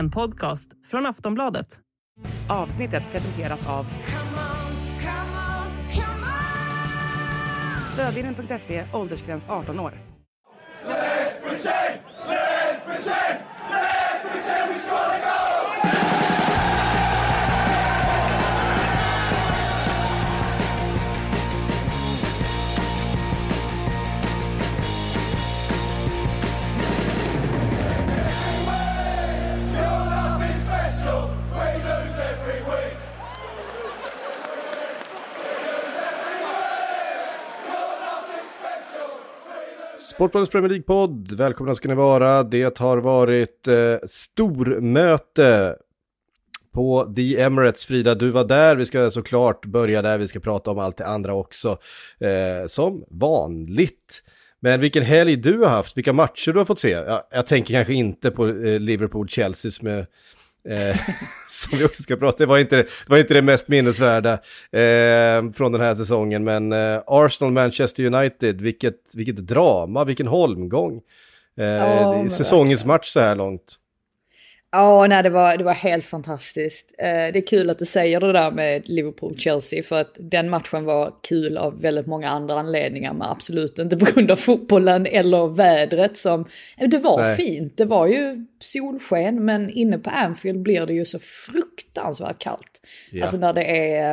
En podcast från Aftonbladet. Avsnittet presenteras av Stödvinnen.se, åldersgräns 18 år. Let's pretend we score the goal! Sportbladets Premier League-podd, välkomna ska ni vara. Det har varit stormöte på The Emirates. Frida, du var där. Vi ska såklart börja där. Vi ska prata om allt det andra också, som vanligt. Men vilken helg du har haft, vilka matcher du har fått se. Jag tänker kanske inte på Liverpool-Chelsea med... som vi också ska prata. Det var inte det mest minnesvärda från den här säsongen, men Arsenal Manchester United, vilket drama, vilken holmgång. Säsongens match så här långt. Ja, nej, det var helt fantastiskt. Det är kul att du säger det där med Liverpool-Chelsea, för att den matchen var kul av väldigt många andra anledningar, men absolut inte på grund av fotbollen eller vädret som... Det var fint, det var ju solsken, men inne på Anfield blir det ju så fruktansvärt kallt. Ja. Alltså när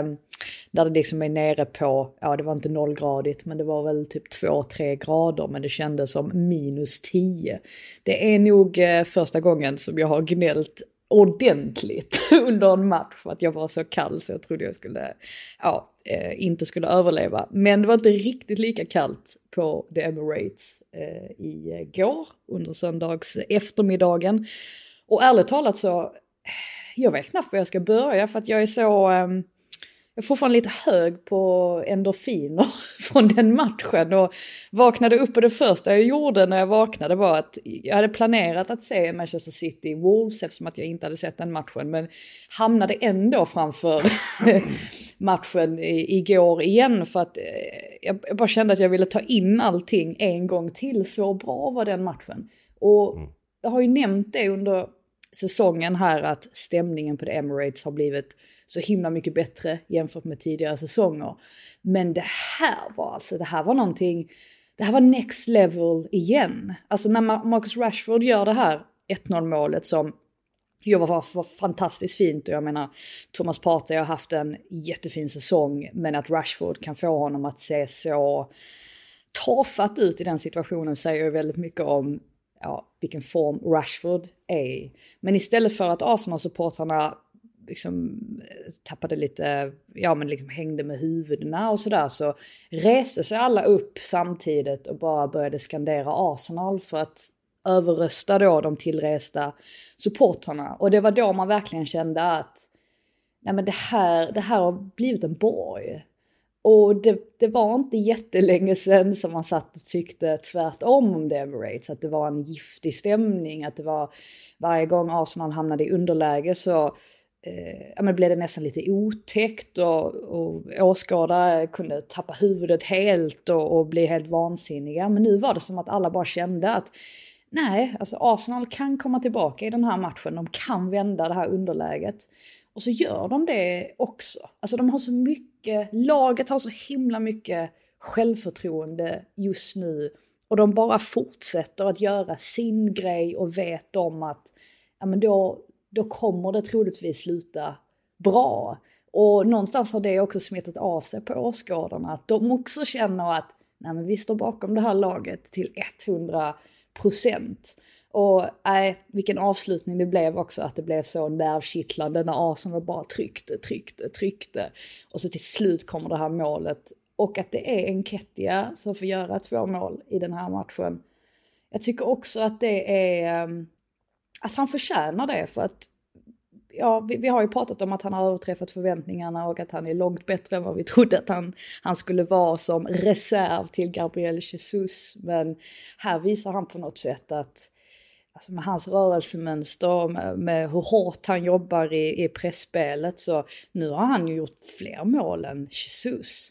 det liksom är nere på, ja det var inte 0-gradigt, men det var väl typ 2-3 grader, men det kändes som -10. Det är nog första gången som jag har gnällt ordentligt under en match för att jag var så kall så jag trodde jag skulle, inte skulle överleva. Men det var inte riktigt lika kallt på The Emirates igår under söndags eftermiddagen. Och ärligt talat så, jag vet knappt var jag ska börja för att jag är så... Jag får fan lite hög på endorfiner från den matchen och vaknade upp, och det första jag gjorde när jag vaknade var att jag hade planerat att se Manchester City Wolves eftersom att jag inte hade sett den matchen, men hamnade ändå framför matchen igår igen för att jag bara kände att jag ville ta in allting en gång till, så bra var den matchen. Och jag har ju nämnt det under säsongen här att stämningen på The Emirates har blivit så himla mycket bättre jämfört med tidigare säsonger. Men det här var någonting, det här var next level igen. Alltså när Marcus Rashford gör det här 1-0 målet som var fantastiskt fint, och jag menar Thomas Partey har haft en jättefin säsong, men att Rashford kan få honom att se så tafatt ut i den situationen säger ju väldigt mycket om vilken form Rashford är. Men istället för att Arsenal-supportrarna liksom tappade lite, men liksom hängde med huvudena och sådär, så reste sig alla upp samtidigt och bara började skandera Arsenal för att överrösta då de tillresta supportrarna. Och det var då man verkligen kände att nej, men det här har blivit en borg. Och det var inte jättelänge sedan som man satt och tyckte tvärtom om The Emirates, att det var en giftig stämning, att det var varje gång Arsenal hamnade i underläge så blev det nästan lite otäckt och åskådare kunde tappa huvudet helt och bli helt vansinniga. Men nu var det som att alla bara kände att nej, alltså Arsenal kan komma tillbaka i den här matchen, de kan vända det här underläget. Och så gör de det också. Alltså de har så mycket, laget har så himla mycket självförtroende just nu. Och de bara fortsätter att göra sin grej och vet om att då kommer det troligtvis sluta bra. Och någonstans har det också smittat av sig på åskådarna. Att de också känner att nej, men vi står bakom det här laget till 100%. Och vilken avslutning det blev också, att det blev så nervkittlande när Arsenal bara tryckte. Och så till slut kommer det här målet. Och att det är Nketiah som får göra 2 mål i den här matchen. Jag tycker också att det är att han förtjänar det, för att vi har ju pratat om att han har överträffat förväntningarna och att han är långt bättre än vad vi trodde att han skulle vara som reserv till Gabriel Jesus. Men här visar han på något sätt att alltså med hans rörelsemönster, med hur hårt han jobbar i pressspelet, så nu har han ju gjort fler mål än Jesus.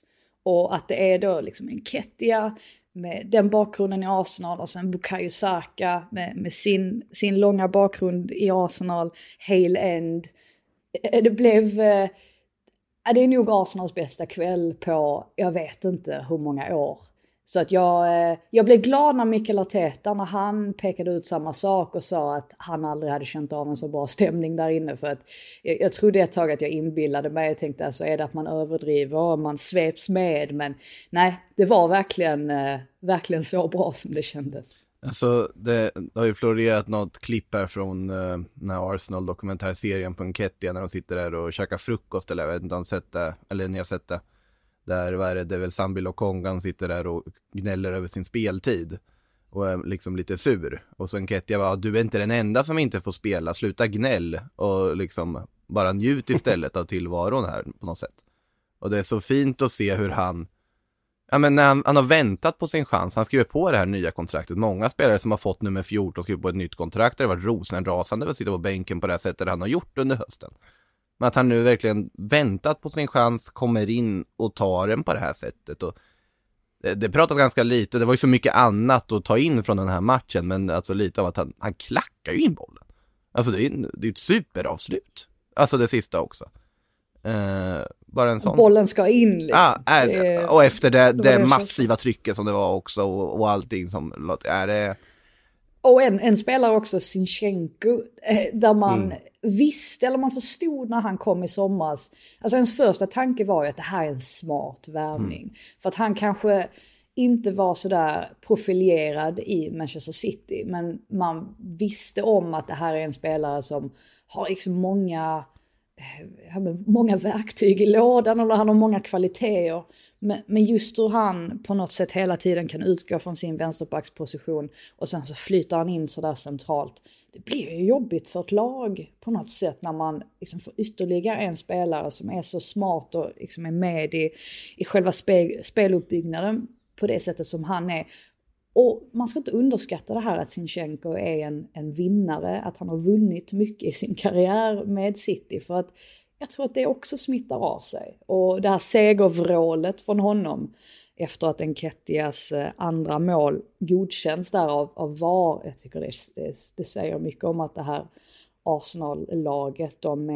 Och att det är då liksom en Nketiah med den bakgrunden i Arsenal och sen Bukayo Saka med sin långa bakgrund i Arsenal, Hale End. Det blev... det är nog Arsenals bästa kväll på, jag vet inte hur många år. Så att jag blev glad när Mikel Arteta, när han pekade ut samma sak och sa att han aldrig hade känt av en så bra stämning där inne. För att jag trodde ett tag att jag inbillade mig. Jag tänkte alltså, är det att man överdriver och man sveps med? Men nej, det var verkligen så bra som det kändes. Alltså det har ju florerat något klipp här från den här Arsenal-dokumentärserien på Nketiah när de sitter där och käkar frukost, eller jag vet inte om sett det, eller ni har sett det. Där det är väl Sambi Lokongan sitter där och gnäller över sin speltid och är liksom lite sur. Och så Nketiah bara, du är inte den enda som inte får spela, sluta gnäll och liksom bara njut istället av tillvaron här på något sätt. Och det är så fint att se hur han när han har väntat på sin chans. Han skriver på det här nya kontraktet. Många spelare som har fått nummer 14 skriver på ett nytt kontrakt. Det har varit rosenrasande att sitta på bänken på det här sättet han har gjort under hösten. Men att han nu verkligen väntat på sin chans, kommer in och tar den på det här sättet. Och det pratas ganska lite. Det var ju så mycket annat att ta in från den här matchen. Men alltså lite av att han klackar ju in bollen. Alltså det är ett superavslut. Alltså det sista också. Bara en sån. Bollen ska in liksom. Och efter det massiva trycket som det var också och allting som är det. Och en spelare också, Zinchenko, där man visste, eller man förstod när han kom i somras. Alltså ens första tanke var ju att det här är en smart värvning. För att han kanske inte var så där profilerad i Manchester City. Men man visste om att det här är en spelare som har liksom många verktyg i lådan, eller han har många kvaliteter. Men just hur han på något sätt hela tiden kan utgå från sin vänsterbacksposition och sen så flyttar han in så där centralt. Det blir ju jobbigt för ett lag på något sätt när man liksom får ytterligare en spelare som är så smart och liksom är med i själva speluppbyggnaden på det sättet som han är. Och man ska inte underskatta det här att Zinchenko är en vinnare, att han har vunnit mycket i sin karriär med City, för att jag tror att det också smittar av sig. Och det här segervrålet från honom efter att Nketiahs andra mål godkänns där av VAR, jag tycker det säger mycket om att det här Arsenal-laget, de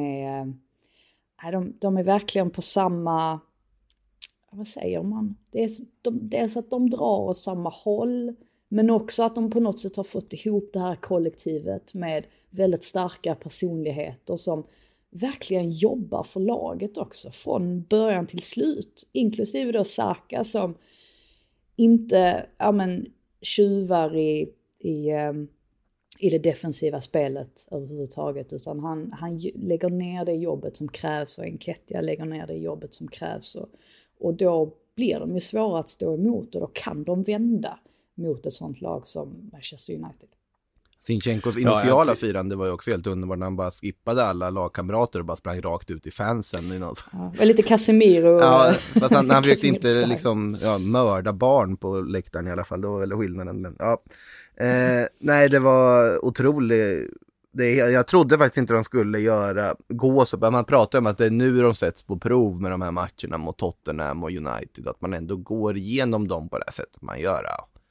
är verkligen på samma... Vad säger man? Det är så att de drar åt samma håll, men också att de på något sätt har fått ihop det här kollektivet med väldigt starka personligheter som verkligen jobbar för laget också från början till slut, inklusive då Saka som inte tjuvar i det defensiva spelet överhuvudtaget, utan han lägger ner det jobbet som krävs, och Nketiah lägger ner det jobbet som krävs, och då blir de ju svåra att stå emot, och då kan de vända mot ett sånt lag som Manchester United. Sinchenkos initiala firande var ju också helt underbart när han bara skippade alla lagkamrater och bara sprang rakt ut i fansen. Det var lite Casemiro. Ja, fast han försökte inte liksom, mörda barn på läktaren i alla fall. Det var väl skillnaden. Men, nej, det var otroligt. Jag trodde faktiskt inte de skulle gå så. Man pratar om att det är nu de sätts på prov med de här matcherna mot Tottenham och United. Att man ändå går igenom dem på det här sättet man gör.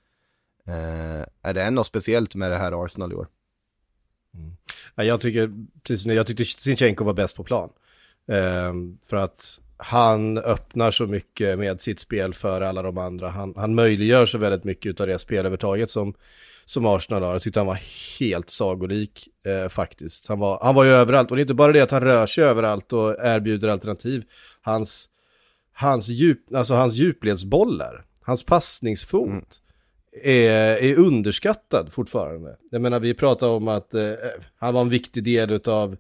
Är det något speciellt med det här Arsenal i år? Jag tyckte Zinchenko var bäst på plan. För att han öppnar så mycket med sitt spel för alla de andra. Han möjliggör så väldigt mycket av det spelövertaget som Arsenal har. Jag tyckte han var helt sagolik faktiskt. Han var ju överallt. Och det är inte bara det att han rör sig överallt och erbjuder alternativ. Hans djupledsbollar, hans passningsfot är underskattad fortfarande. Jag menar, vi pratar om att han var en viktig del av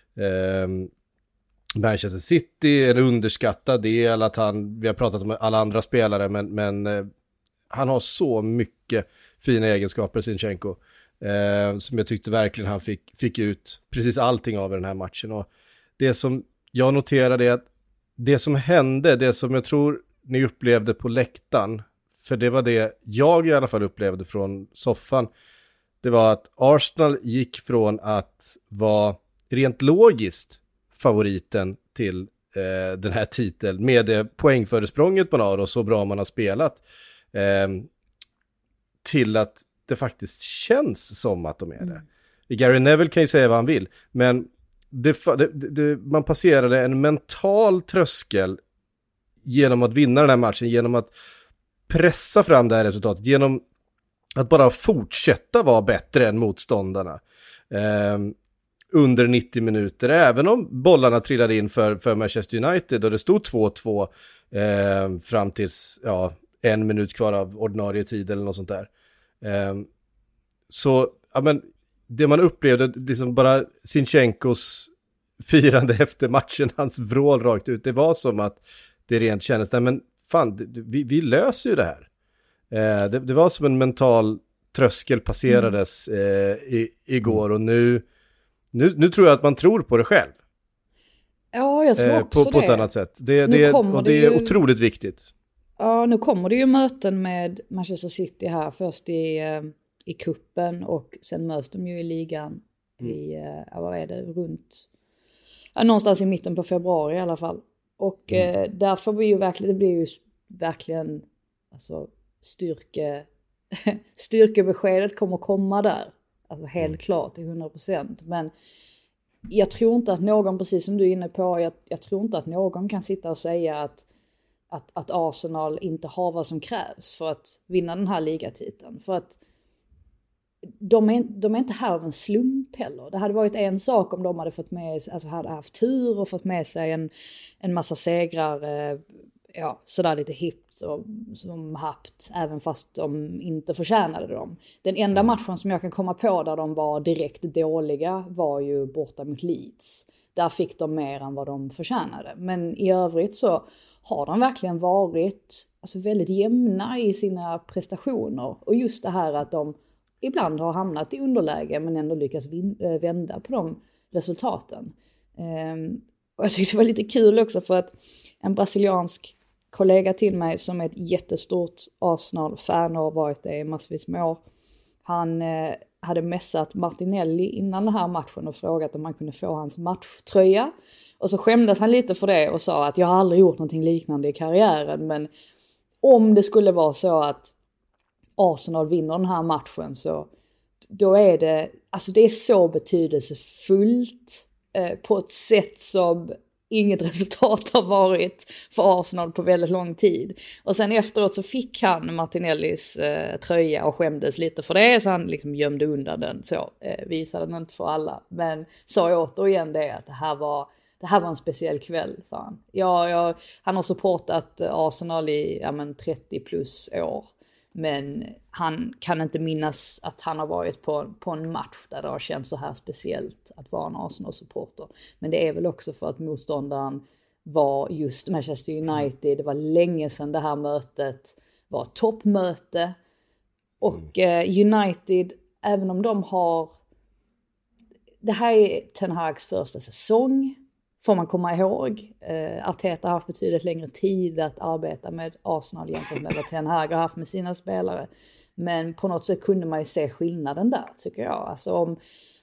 Manchester City, en underskattad del, att vi har pratat om alla andra spelare, men han har så mycket fina egenskaper, Zinchenko, som jag tyckte verkligen han fick ut precis allting av i den här matchen. Och det som jag noterade är att det som hände, det som jag tror ni upplevde på läktaren, för det var det jag i alla fall upplevde från soffan, det var att Arsenal gick från att vara rent logiskt favoriten till den här titeln med det poängföresprånget man har och så bra man har spelat till att det faktiskt känns som att de är det. Gary Neville kan ju säga vad han vill, men man passerade en mental tröskel genom att vinna den här matchen, genom att pressa fram det här resultatet, genom att bara fortsätta vara bättre än motståndarna under 90 minuter, även om bollarna trillade in för Manchester United och det stod 2-2 fram tills 1 minut kvar av ordinarie tid eller något sånt där. Så ja, men det man upplevde, liksom bara Sinchenkos firande efter matchen, hans vrål rakt ut, det var som att det rent kändes, nej men fan, vi löser ju det här. Det var som en mental tröskel passerades igår, och nu tror jag att man tror på det själv. Ja, jag tror också på ett annat sätt. Det är otroligt viktigt. Ja, nu kommer det ju möten med Manchester City här, först i kuppen och sen möts de ju i ligan vad är det, runt någonstans i mitten på februari i alla fall. Och där får vi ju verkligen, det blir ju verkligen alltså styrkebeskedet kommer komma där. Alltså helt klart till 100%. Men jag tror inte att någon, precis som du är inne på, jag tror inte att någon kan sitta och säga att Arsenal inte har vad som krävs för att vinna den här ligatiteln. För att de är inte här av en slump heller. Det hade varit en sak om de hade fått med, alltså hade haft tur och fått med sig en massa segrar, sådär lite hippt som haft, även fast de inte förtjänade dem. Den enda matchen som jag kan komma på där de var direkt dåliga var ju borta mot Leeds. Där fick de mer än vad de förtjänade. Men i övrigt så har de verkligen varit alltså väldigt jämna i sina prestationer. Och just det här att de ibland har hamnat i underläge men ändå lyckas vända på de resultaten. Och jag tyckte det var lite kul också för att en brasiliansk kollega till mig som är ett jättestort Arsenal-fan och har varit det i massvis med år. Han hade messat Martinelli innan den här matchen och frågat om han kunde få hans matchtröja. Och så skämdes han lite för det och sa att jag har aldrig gjort någonting liknande i karriären. Men om det skulle vara så att Arsenal vinner den här matchen så då är det, alltså det är så betydelsefullt på ett sätt som inget resultat har varit för Arsenal på väldigt lång tid. Och sen efteråt så fick han Martinellis tröja och skämdes lite för det, så han liksom gömde undan den, så visade den inte för alla. Men sa återigen det att det här var en speciell kväll, sa han. Han har supportat Arsenal i 30 plus år. Men han kan inte minnas att han har varit på en match där det har känts så här speciellt att vara en Arsenal-supporter. Men det är väl också för att motståndaren var just Manchester United. Det var länge sedan det här mötet var ett toppmöte. Och United, även om de har... Det här är Ten Hags första säsong, får man komma ihåg. Arteta har haft betydligt längre tid att arbeta med Arsenal jämfört med vad Ten Hag har haft med sina spelare. Men på något sätt kunde man ju se skillnaden där, tycker jag. Alltså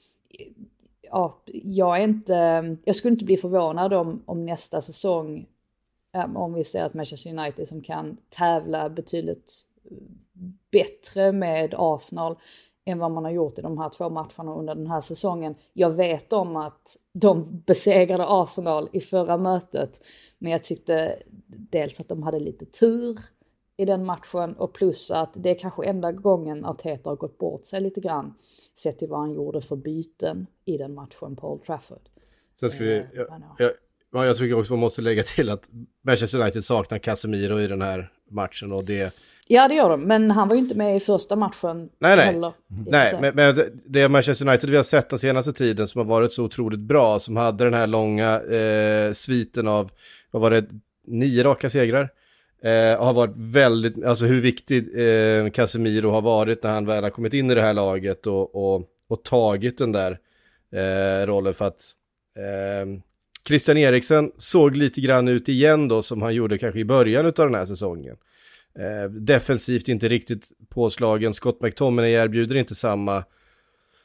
jag skulle inte bli förvånad om nästa säsong, om vi ser att Manchester United som kan tävla betydligt bättre med Arsenal än vad man har gjort i de här 2 matcherna under den här säsongen. Jag vet om att de besegrade Arsenal i förra mötet, men jag tyckte dels att de hade lite tur i den matchen, och plus att det är kanske enda gången Arteta har gått bort sig lite grann sett till vad han gjorde för byten i den matchen på Old Trafford. Sen ska jag tycker också man måste lägga till att Manchester United saknar Casemiro i den här matchen, och det... Ja, det gör de, men han var ju inte med i första matchen heller. Nej, men det Manchester United vi har sett den senaste tiden som har varit så otroligt bra, som hade den här långa sviten av, vad var det, 9 raka segrar, och har varit väldigt, alltså hur viktig Casemiro har varit när han väl har kommit in i det här laget och tagit den där rollen, för att Christian Eriksen såg lite grann ut igen då som han gjorde kanske i början av den här säsongen. Defensivt inte riktigt påslagen. Scott McTominay erbjuder inte samma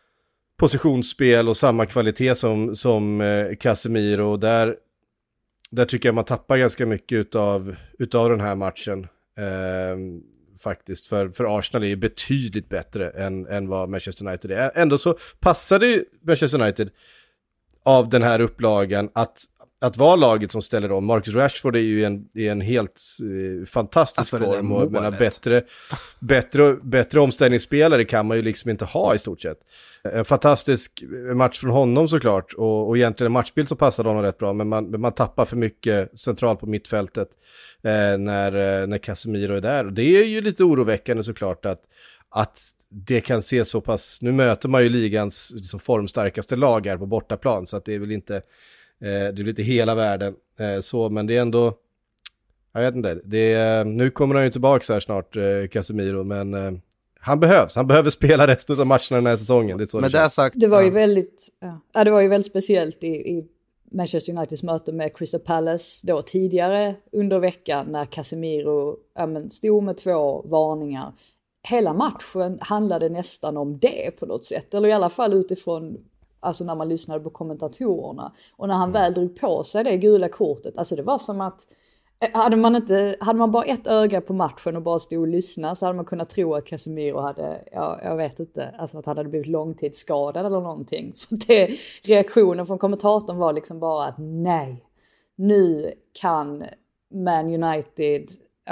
positionsspel och samma kvalitet som Casemiro. Där där tycker jag man tappar ganska mycket utav den här matchen. Faktiskt, för Arsenal är ju betydligt bättre än vad Manchester United är. Ändå så passade ju Manchester United av den här upplagan att vara laget som ställer om. Marcus Rashford är ju i en helt fantastisk form och bättre omställningsspelare kan man ju liksom inte ha i stort sett. En fantastisk match från honom såklart och egentligen en matchbild som passade honom rätt bra, men man tappar för mycket centralt på mittfältet när Casemiro är där. Och det är ju lite oroväckande såklart att det kan se så pass, nu möter man ju ligans liksom formstarkaste lag här på bortaplan, så att det är väl inte det är lite hela världen så, men det är ändå, jag vet inte, nu kommer han ju tillbaka här snart, Casemiro, men han behöver spela resten av matcherna den här säsongen. Det är så men det sagt, det var ju väldigt det var ju väldigt speciellt i Manchester Uniteds möte med Crystal Palace då tidigare under veckan när Casemiro stod med 2 varningar. Hela matchen handlade nästan om det på något sätt, eller i alla fall utifrån, alltså när man lyssnade på kommentatorerna. Och när han väl drog på sig det gula kortet, alltså det var som att hade man bara ett öga på matchen och bara stod och lyssnade, så hade man kunnat tro att Casemiro hade, jag vet inte, alltså att han hade blivit långtidsskadad eller någonting. Så reaktionen från kommentatorn var liksom bara att nej, nu kan Man United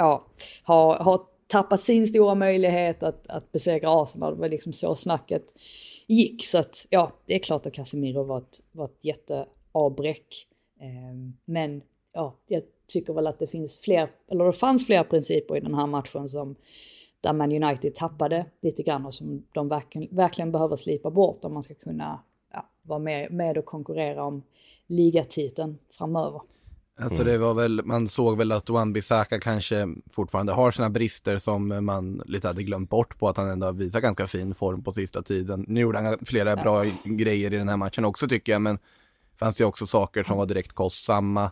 ha tappat sin stora möjlighet att besegra Arsenal. Det var liksom så snacket gick. Så att det är klart att Casemiro var ett jätteavbräck. Men jag tycker väl att det fanns fler principer i den här matchen där Man United tappade lite grann och som de verkligen behöver slipa bort om man ska kunna vara med och konkurrera om ligatiteln framöver. Alltså det var väl, man såg väl att Wan-Bissaka kanske fortfarande har sina brister som man lite hade glömt bort på, att han ändå visar ganska fin form på sista tiden. Nu gjorde han flera bra grejer i den här matchen också tycker jag, men fanns ju också saker som var direkt kostsamma.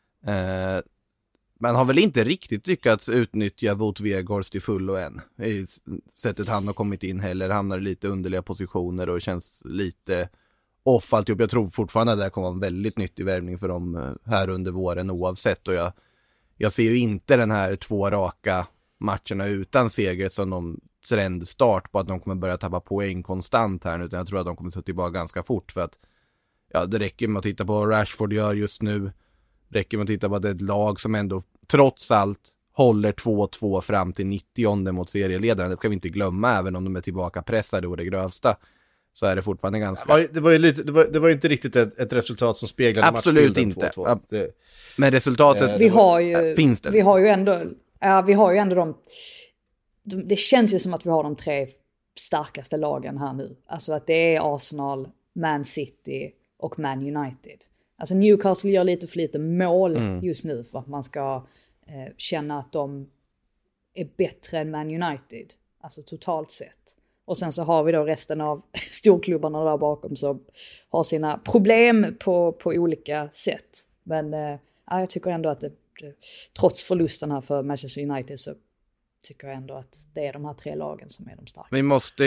Man har väl inte riktigt lyckats utnyttja Wout Weghorst till fullo än. I sättet han har kommit in heller, hamnar i lite underliga positioner och känns lite off alltihop. Jag tror fortfarande att det här kommer vara en väldigt nyttig värvning för dem här under våren oavsett. Och jag ser ju inte den här 2 raka matcherna utan seger som någon trendstart på att de kommer börja tappa poäng konstant här nu, utan jag tror att de kommer att tillbaka ganska fort, för att det räcker med att titta på vad Rashford gör just nu. Räcker med att titta på att det är ett lag som ändå trots allt håller 2-2 fram till 90:e mot serieledaren. Det ska vi inte glömma, även om de är tillbaka pressade och det grövsta. Så är det fortfarande ganska... Det var ju inte riktigt ett resultat som speglade absolut inte. 2-2. Men resultatet finns det. Vi har ju ändå det känns ju som att vi har de 3 starkaste lagen här nu. Alltså att det är Arsenal, Man City och Man United. Alltså Newcastle gör lite för lite mål just nu för att man ska känna att de är bättre än Man United. Alltså totalt sett. Och sen så har vi då resten av storklubbarna där bakom som har sina problem på olika sätt. Men jag tycker ändå att trots förlusten här för Manchester United så tycker jag ändå att det är de här 3 lagen som är de starkaste. Vi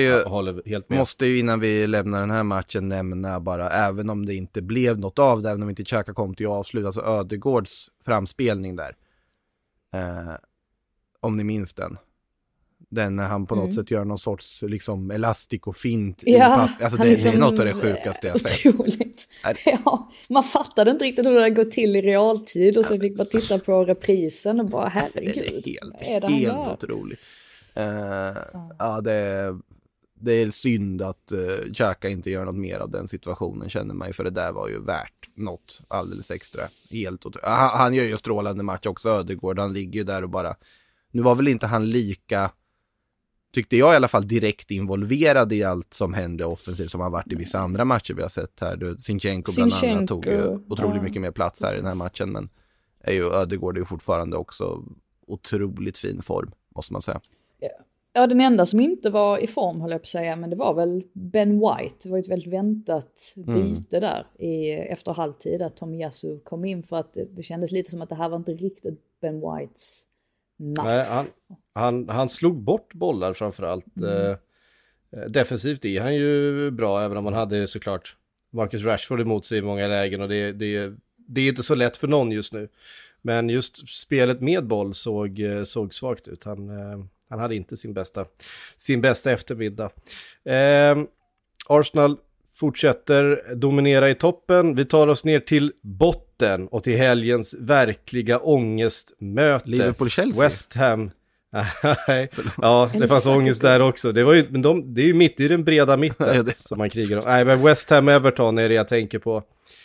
måste ju innan vi lämnar den här matchen nämna bara, även om det inte blev något av det, även om inte Xhaka kom till avslut, alltså Ödegårds framspelning där. Om ni minns den. Den när han på något sätt gör någon sorts liksom elastik och fint i pass. Alltså det är något av det sjukaste jag sett. Otroligt. Man fattade inte riktigt hur det går till i realtid och så fick man titta på reprisen och bara herregud. Det är helt otroligt. Det är synd att Xhaka inte gör något mer av den situationen, känner man ju, för det där var ju värt något alldeles extra. Helt otroligt. Han gör ju strålande match också, Ödegård. Han ligger ju där och bara... Nu var väl inte han lika, tyckte jag i alla fall, direkt involverad i allt som hände offensivt som han varit i vissa andra matcher vi har sett här. Zinchenko bland annat tog ju otroligt mycket mer plats här i den här matchen, men Ödegård är ju fortfarande också otroligt fin form, måste man säga. Ja, den enda som inte var i form, håller jag på att säga, men det var väl Ben White. Det var ett väldigt väntat byte där efter halvtid att Tomiyasu kom in, för att det kändes lite som att det här var inte riktigt Ben Whites match. Nej, han slog bort bollar framförallt. Defensivt är han ju bra, även om han hade såklart Marcus Rashford emot sig i många lägen, och det det är inte så lätt för någon just nu. Men just spelet med boll såg svagt ut. Han hade inte sin bästa eftermiddag. Arsenal fortsätter dominera i toppen. Vi tar oss ner till botten och till helgens verkliga ångestmöte. Liverpool-Chelsea. West Ham. Ja, det fanns ångest där också. Det är ju mitt i den breda mitten som man krigar om. Nej, men West Ham-Everton är det jag tänker på.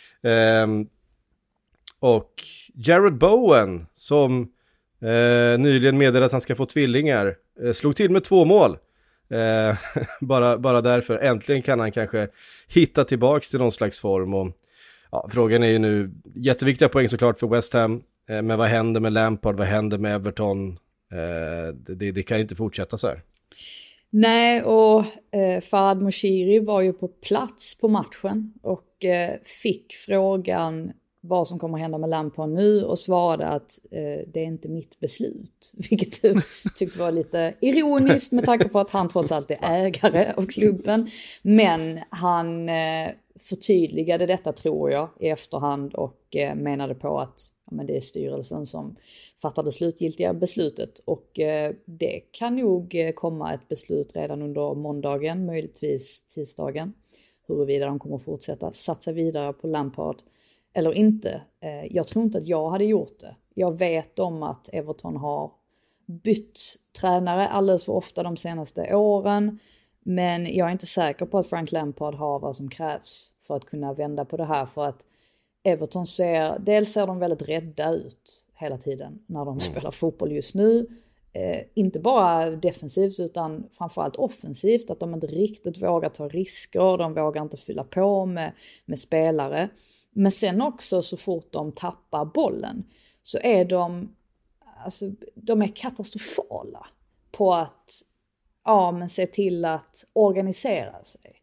Och Jared Bowen som nyligen meddelade att han ska få tvillingar slog till med 2 mål. Bara därför. Äntligen kan han kanske hitta tillbaks till någon slags form. Och, ja, frågan är ju nu, jätteviktiga poäng såklart för West Ham. Men vad händer med Lampard? Vad händer med Everton? Det kan ju inte fortsätta så här. Nej, och Farhad Moshiri var ju på plats på matchen och fick frågan vad som kommer hända med Lampard nu och svarade att det är inte mitt beslut. Vilket jag tyckte var lite ironiskt med tanke på att han trots allt är ägare av klubben. Men han förtydligade detta, tror jag, i efterhand och menade på att men det är styrelsen som fattar det slutgiltiga beslutet. Och det kan nog komma ett beslut redan under måndagen, möjligtvis tisdagen. Huruvida de kommer fortsätta satsa vidare på Lampard eller inte. Jag tror inte att jag hade gjort det. Jag vet om att Everton har bytt tränare alldeles för ofta de senaste åren. Men jag är inte säker på att Frank Lampard har vad som krävs för att kunna vända på det här. För att Everton ser de väldigt rädda ut hela tiden när de spelar fotboll just nu. Inte bara defensivt utan framförallt offensivt. Att de inte riktigt vågar ta risker. De vågar inte fylla på med spelare. Men sen också så fort de tappar bollen så är de är katastrofala på att se till att organisera sig.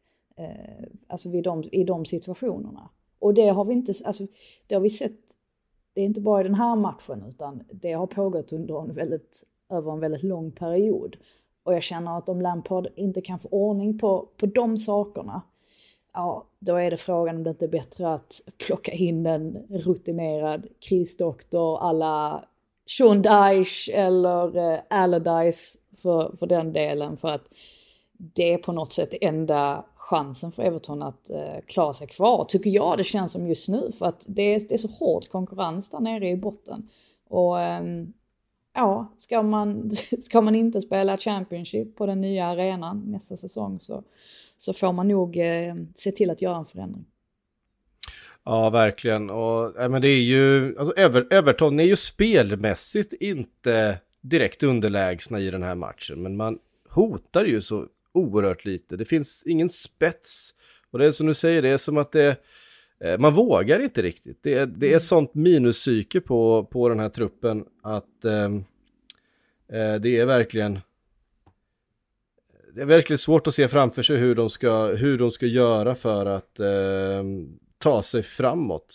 I de situationerna. Och det har vi inte, det har vi sett, det är inte bara i den här matchen utan det har pågått över en väldigt lång period. Och jag känner att om Lampard inte kan få ordning på de sakerna, ja, då är det frågan om det inte är bättre att plocka in en rutinerad krisdoktor alla Sean Dyche eller Allardyce för den delen. För att det är på något sätt enda chansen för Everton att klara sig kvar. Tycker jag det känns som just nu. För att det är så hård konkurrens där nere i botten. Och ska man inte spela Championship på den nya arenan nästa säsong så får man nog se till att göra en förändring. Ja, verkligen. Och men det är ju Everton är ju spelmässigt inte direkt underlägsna i den här matchen, men man hotar ju så oerhört lite. Det finns ingen spets. Och det är som du säger, det är som att man vågar inte riktigt. Det är sånt minuspsyke på den här truppen att det är verkligen svårt att se framför sig hur de ska göra för att ta sig framåt.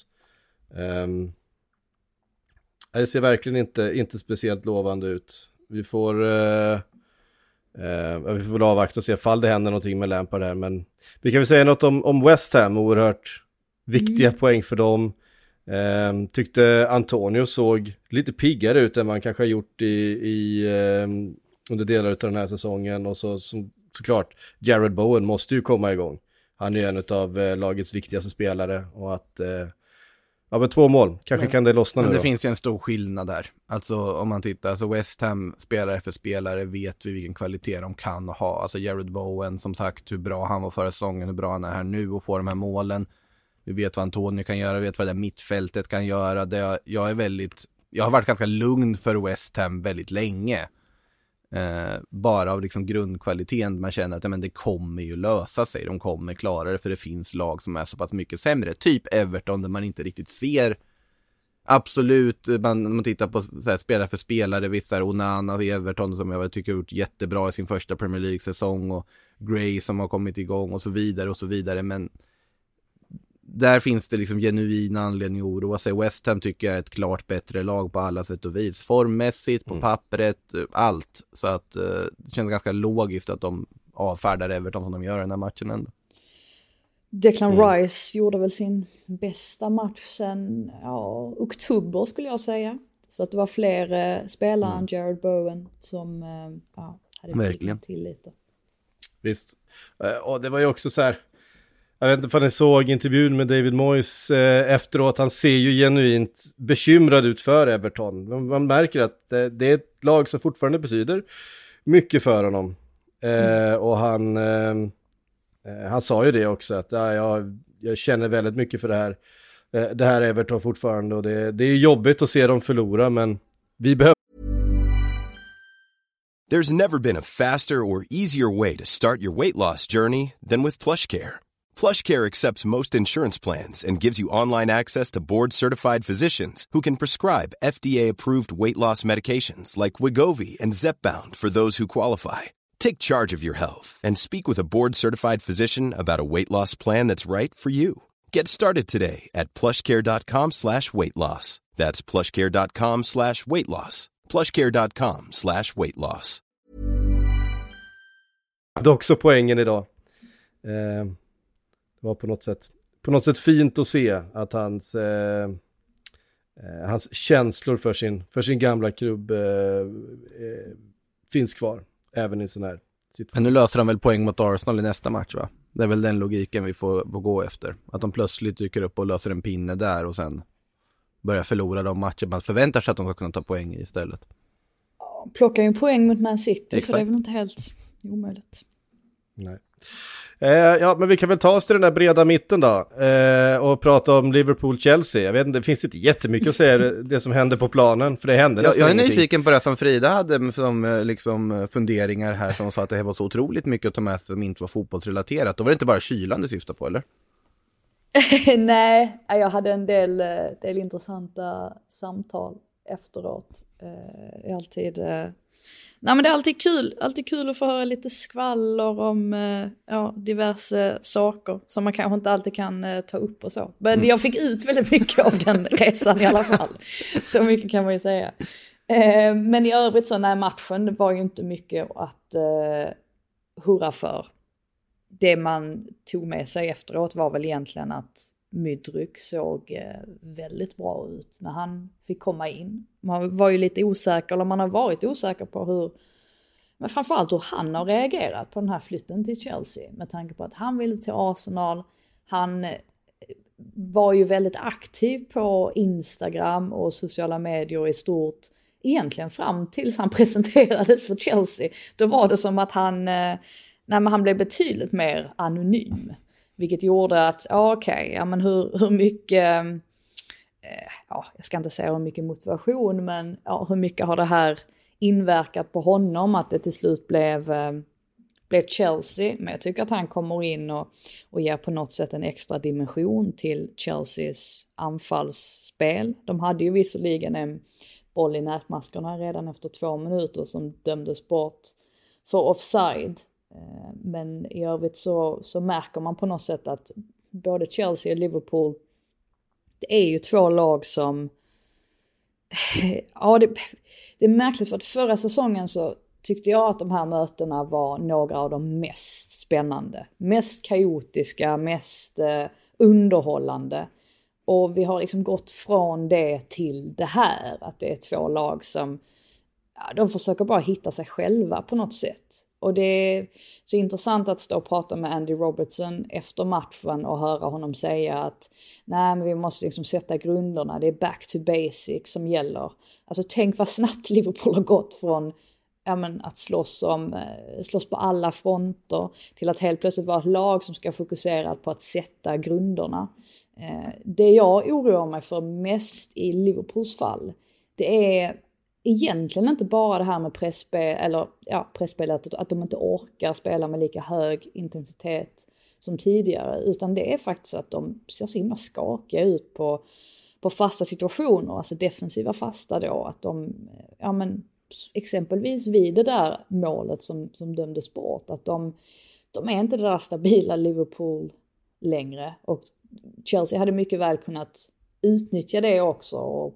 Det ser verkligen inte speciellt lovande ut. Vi får avvakta och se ifall det händer någonting med Lampard där, men vi kan väl säga något om West Ham. Oerhört viktiga poäng för dem. Tyckte Antonio såg lite piggare ut än man kanske har gjort under delar av den här säsongen. Och såklart Jared Bowen måste ju komma igång. Han är en av lagets viktigaste spelare, och att med 2 mål kanske kan det lossna nu. Men det då. finns ju en stor skillnad där. Alltså om man tittar, alltså West Ham spelare för spelare vet vi vilken kvalitet de kan ha. Alltså Jared Bowen, som sagt, hur bra han var förra säsongen, hur bra han är här nu och får de här målen. Vi vet vad Antonio kan göra, vi vet vad det mittfältet kan göra. Jag har varit ganska lugn för West Ham väldigt länge. Bara av liksom grundkvaliteten. Man känner att det kommer ju lösa sig. De kommer klara det, för det finns lag som är så pass mycket sämre. Typ Everton, där man inte riktigt ser. Absolut, man tittar på så här, spelare för spelare. Vissa är Onana i Everton som jag tycker har gjort jättebra i sin första Premier League-säsong, och Gray som har kommit igång och så vidare. Men där finns det liksom genuin anledning att oroa sig. West Ham tycker jag är ett klart bättre lag på alla sätt och vis. Formmässigt, på pappret, allt. Så att det känns ganska logiskt att de avfärdar Everton som de gör i den här matchen ändå. Declan Rice gjorde väl sin bästa match sen oktober skulle jag säga. Så att det var fler spelare än Jared Bowen som hade till lite. Visst. Och det var ju också så här, jag vet inte om ni såg intervjun med David Moyes efteråt. Han ser ju genuint bekymrad ut för Everton. Man märker att det är ett lag som fortfarande betyder mycket för honom. Och han sa ju det också, att jag känner väldigt mycket för det här Everton fortfarande. Och det är jobbigt att se dem förlora, men vi behöver. There's never been a faster or easier way to start your weight loss journey than with PlushCare. PlushCare accepts most insurance plans and gives you online access to board-certified physicians who can prescribe FDA-approved weight loss medications like Wegovy and Zepbound for those who qualify. Take charge of your health and speak with a board-certified physician about a weight loss plan that's right for you. Get started today at plushcare.com/weightloss. That's plushcare.com/weightloss. plushcare.com/weightloss. Det är också poängen idag. Det var på något sätt fint att se att hans känslor för sin gamla klubb finns kvar även i sån här situation. Men nu löser de väl poäng mot Arsenal i nästa match, va? Det är väl den logiken vi får gå efter. Att de plötsligt dyker upp och löser en pinne där och sen börjar förlora de matcher man förväntar sig att de ska kunna ta poäng i istället. Plockar ju en poäng mot Man City. Exakt. Så det är väl inte helt omöjligt. Nej. Men vi kan väl ta oss till den där breda mitten då och prata om Liverpool-Chelsea. Jag vet inte, det finns inte jättemycket att säga det som händer på planen, för det händer nästan jag är ingenting. nyfiken på det som Frida hade som liksom funderingar här, som sa att det var så otroligt mycket att ta med sig som inte var fotbollsrelaterat. Då var det inte bara kylan du syftade på, eller? Nej, jag hade en del intressanta samtal efteråt. Det är alltid... Nej, men det är alltid kul att få höra lite skvaller om diverse saker som man kanske inte alltid kan ta upp och så. Men jag fick ut väldigt mycket av den resan i alla fall. Så mycket kan man ju säga. Men i övrigt så, matchen, det var ju inte mycket att hurra för. Det man tog med sig efteråt var väl egentligen att Mudryk såg väldigt bra ut när han fick komma in. Man var ju lite osäker, eller man har varit osäker på men framförallt hur han har reagerat på den här flytten till Chelsea. Med tanke på att han ville till Arsenal. Han var ju väldigt aktiv på Instagram och sociala medier i stort. Egentligen fram tills han presenterades för Chelsea. Då var det som att han blev betydligt mer anonym. Vilket gjorde att, men hur mycket, jag ska inte säga hur mycket motivation, men hur mycket har det här inverkat på honom att det till slut blev Chelsea. Men jag tycker att han kommer in och ger på något sätt en extra dimension till Chelseas anfallsspel. De hade ju visserligen en boll i nätmaskerna redan efter 2 minuter som dömdes bort för offside. Men i övrigt så märker man på något sätt att både Chelsea och Liverpool, det är ju 2 lag som det är märkligt, för att förra säsongen så tyckte jag att de här mötena var några av de mest spännande, mest kaotiska, mest underhållande, och vi har liksom gått från det till det här, att det är 2 lag som de försöker bara hitta sig själva på något sätt. Och det är så intressant att stå och prata med Andy Robertson efter matchen och höra honom säga att men vi måste liksom sätta grunderna, det är back to basic som gäller. Alltså tänk vad snabbt Liverpool har gått från att slåss på alla fronter till att helt plötsligt vara ett lag som ska fokusera på att sätta grunderna. Det jag oroar mig för mest i Liverpools fall, det är egentligen inte bara det här med pressspelet, att de inte orkar spela med lika hög intensitet som tidigare, utan det är faktiskt att de ser så himla skakiga ut på fasta situationer, alltså defensiva fasta då, att de exempelvis vid det där målet som dömdes bort, att de är inte det där stabila Liverpool längre, och Chelsea hade mycket väl kunnat utnyttja det också och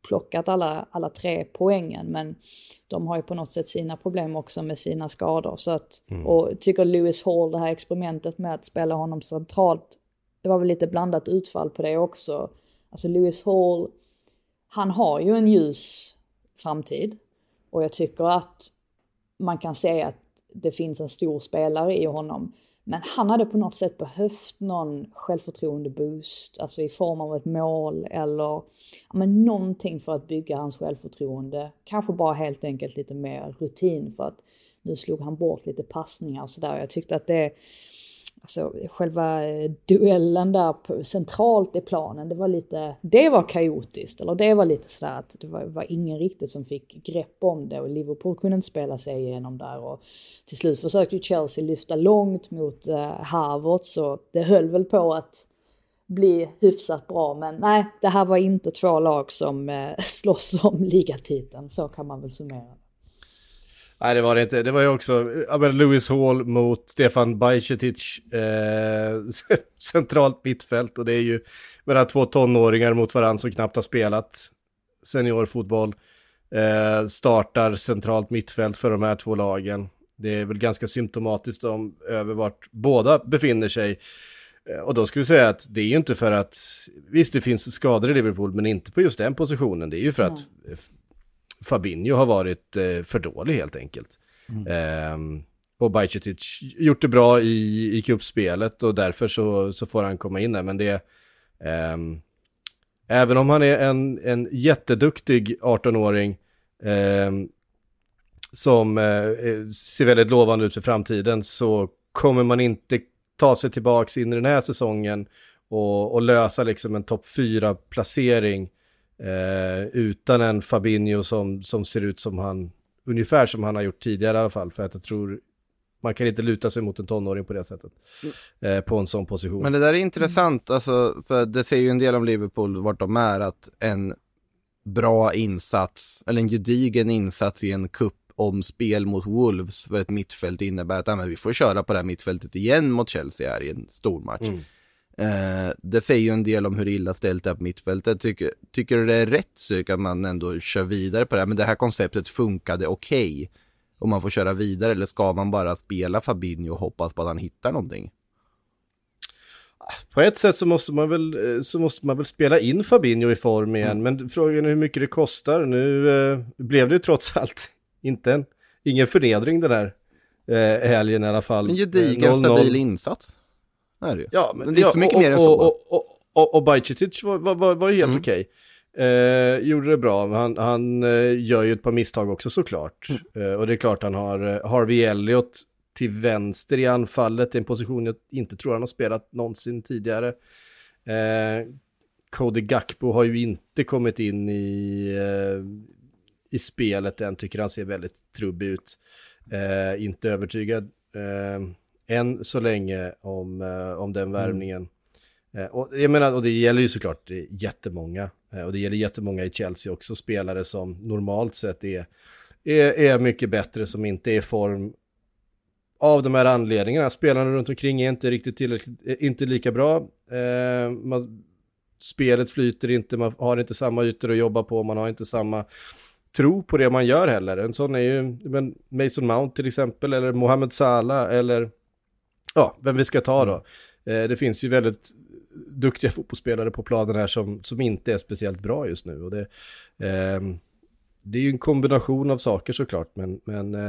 plockat alla 3 poängen, men de har ju på något sätt sina problem också med sina skador. Så att, och tycker Lewis Hall, det här experimentet med att spela honom centralt, det var väl lite blandat utfall på det också. Alltså Lewis Hall, han har ju en ljus framtid, och jag tycker att man kan se att det finns en stor spelare i honom. Men han hade på något sätt behövt någon självförtroende boost, alltså i form av ett mål eller någonting för att bygga hans självförtroende. Kanske bara helt enkelt lite mer rutin, för att nu slog han bort lite passningar och sådär. Jag tyckte att alltså själva duellen där centralt i planen, det var kaotiskt, eller det var lite sådär att det var ingen riktigt som fick grepp om det, och Liverpool kunde inte spela sig igenom där, och till slut försökte ju Chelsea lyfta långt mot Harvard, så det höll väl på att bli hyfsat bra, men nej, det här var inte 2 lag som slåss om ligatiteln, så kan man väl summera. Nej, det var det inte. Det var ju också Lewis Hall mot Stefan Bajcetic, centralt mittfält, och det är ju mellan 2 tonåringar mot varandra som knappt har spelat seniorfotboll. Startar centralt mittfält för de här 2 lagen. Det är väl ganska symptomatiskt över vart båda befinner sig. Och då ska vi säga att det är ju inte för att, visst det finns skador i Liverpool, men inte på just den positionen. Det är ju för att Fabinho har varit för dålig helt enkelt. Och Bajcetic gjort det bra i cupspelet, och därför så får han komma in där. Men det även om han är en jätteduktig 18-åring som ser väldigt lovande ut för framtiden, så kommer man inte ta sig tillbaka in i den här säsongen och lösa liksom en topp 4-placering utan en Fabinho som ser ut som han, ungefär som han har gjort tidigare i alla fall, för att jag tror man kan inte luta sig mot en tonåring på det sättet på en sån position. Men det där är intressant, alltså, för det säger ju en del om Liverpool vart de är, att en bra insats eller en gedigen insats i en cup om spel mot Wolves för ett mittfält innebär att vi får köra på det här mittfältet igen mot Chelsea här i en stor match. Det säger ju en del om hur illa ställt det är på mittfältet. Tycker du det är rätt så att man ändå kör vidare på det här? Men det här konceptet funkade okej. Och man får köra vidare, eller ska man bara spela Fabinho och hoppas på att han hittar någonting? På ett sätt så måste man väl spela in Fabinho i form igen. Men frågan är hur mycket det kostar. Nu blev det ju trots allt ingen förnedring den här helgen i alla fall. En gedigen, stabil insats. Är det ju. Ja, men det är inte så mycket mer än så. Och Bajcetic var helt okej. Gjorde det bra, men han gör ju ett par misstag också såklart. Och det är klart han har Harvey Elliott till vänster i anfallet, i en position jag inte tror han har spelat någonsin tidigare. Cody Gakpo har ju inte kommit in i spelet än, tycker han ser väldigt trubbig ut. Inte övertygad än så länge om den värvningen. Och jag menar, och det gäller ju såklart jättemånga, och det gäller jättemånga i Chelsea också, spelare som normalt sett är mycket bättre, som inte är i form av de här anledningarna. Spelarna runt omkring är inte riktigt inte lika bra. Spelet flyter inte, man har inte samma ytor att jobba på, man har inte samma tro på det man gör heller. En sån är ju Mason Mount till exempel, eller Mohamed Salah, eller vem vi ska ta då. Det finns ju väldigt duktiga fotbollsspelare på planen här som inte är speciellt bra just nu, och det är ju en kombination av saker såklart, men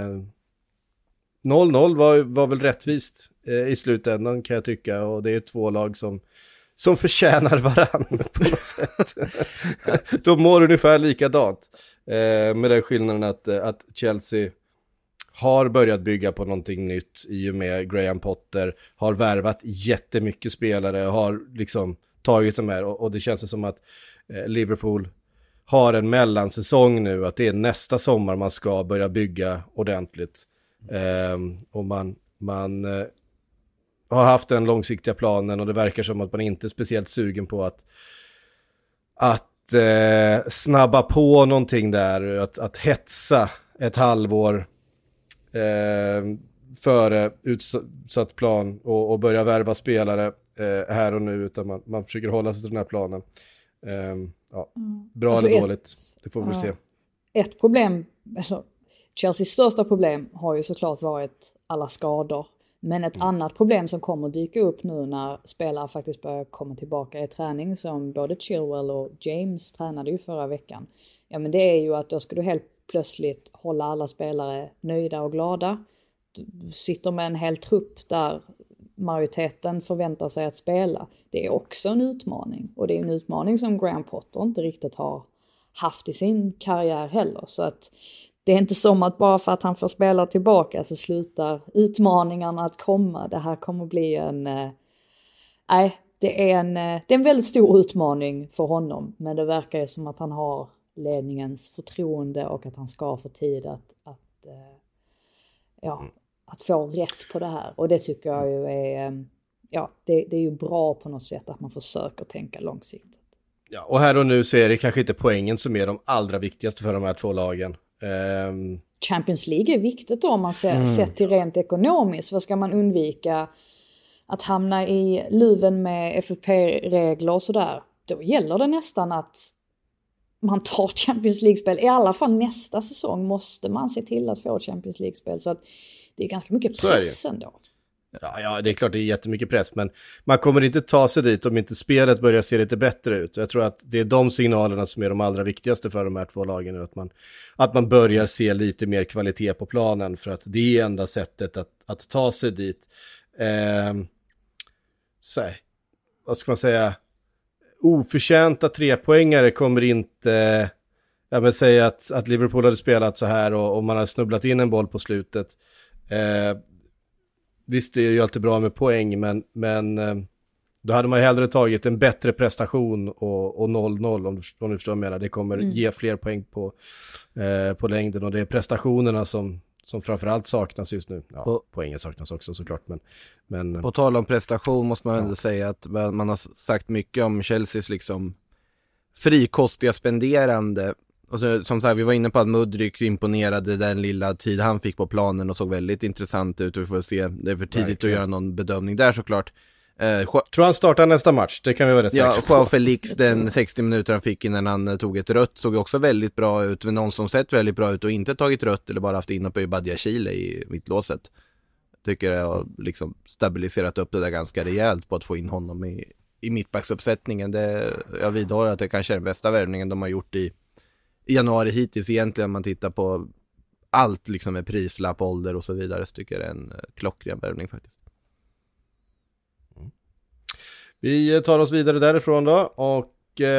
0-0 var väl rättvist i slutändan, kan jag tycka, och det är 2 lag som förtjänar varandra på något sätt. De mår ungefär likadant, med den skillnaden att Chelsea har börjat bygga på någonting nytt i och med Graham Potter, har värvat jättemycket spelare, har liksom tagit de här, och det känns som att Liverpool har en mellansäsong nu, att det är nästa sommar man ska börja bygga ordentligt. Och man har haft den långsiktiga planen, och det verkar som att man inte är speciellt sugen på att snabba på någonting där, att hetsa ett halvår före utsatt plan och börja värva spelare här och nu, utan man försöker hålla sig till den här planen. Bra alltså eller dåligt, det får vi se. Ett problem, alltså Chelseas största problem har ju såklart varit alla skador. Men ett annat problem som kommer dyka upp nu när spelare faktiskt börjar komma tillbaka i träning, som både Chilwell och James tränade ju förra veckan. Ja, men det är ju att då ska du helt plötsligt hålla alla spelare nöjda och glada. Du sitter med en hel trupp där majoriteten förväntar sig att spela. Det är också en utmaning. Och det är en utmaning som Graham Potter inte riktigt har haft i sin karriär heller. Så att det är inte som att bara för att han får spela tillbaka så slutar utmaningarna att komma. Det här kommer bli det är en väldigt stor utmaning för honom. Men det verkar ju som att han har ledningens förtroende och att han ska få tid att få rätt på det här. Och det tycker jag ju är, det är ju bra på något sätt att man försöker tänka långsiktigt. Ja, och här och nu så är det kanske inte poängen som är de allra viktigaste för de här två lagen. Champions League är viktigt då om man sett till rent ekonomiskt. Vad ska man undvika? Att hamna i luven med FFP-regler och sådär. Då gäller det nästan att man tar Champions League-spel. I alla fall nästa säsong måste man se till att få Champions League-spel. Så att det är ganska mycket press ändå. Ja, det är klart det är jättemycket press, men man kommer inte ta sig dit om inte spelet börjar se lite bättre ut. Jag tror att det är de signalerna som är de allra viktigaste för de här två lagen nu, att man börjar se lite mer kvalitet på planen, för att det är enda sättet att ta sig dit. Vad ska man säga? Oförtjänta 3-poängare kommer inte, jag vill säga att Liverpool hade spelat så här och man har snubblat in en boll på slutet. Visst, det är ju alltid bra med poäng, men då hade man hellre tagit en bättre prestation och 0-0, om du förstår vad jag menar. Det kommer ge fler poäng på längden, och det är prestationerna som framförallt saknas just nu. Ja, poängen saknas också såklart. Men på tal om prestation måste man ändå säga att man har sagt mycket om Chelseas liksom frikostiga spenderande. Och så, som sagt, vi var inne på att Mudryk imponerade den lilla tid han fick på planen och såg väldigt intressant ut, och vi får se, det är för tidigt att göra någon bedömning där såklart. Tror han startar nästa match, det kan vi vara rätt säkra på. Joao Felix, den 60 minuter han fick innan han tog ett rött, såg också väldigt bra ut. Men någon som sett väldigt bra ut och inte tagit rött eller bara haft inhopp är ju Badiashile i mittlåset. Tycker jag har liksom stabiliserat upp det där ganska rejält på att få in honom i mittbacksuppsättningen. Jag vidhåller att det kanske är den bästa värvningen de har gjort i januari hittills egentligen, om man tittar på allt liksom med prislapp, ålder och så vidare, så tycker jag det är en klockren värvning faktiskt. Vi tar oss vidare därifrån då, och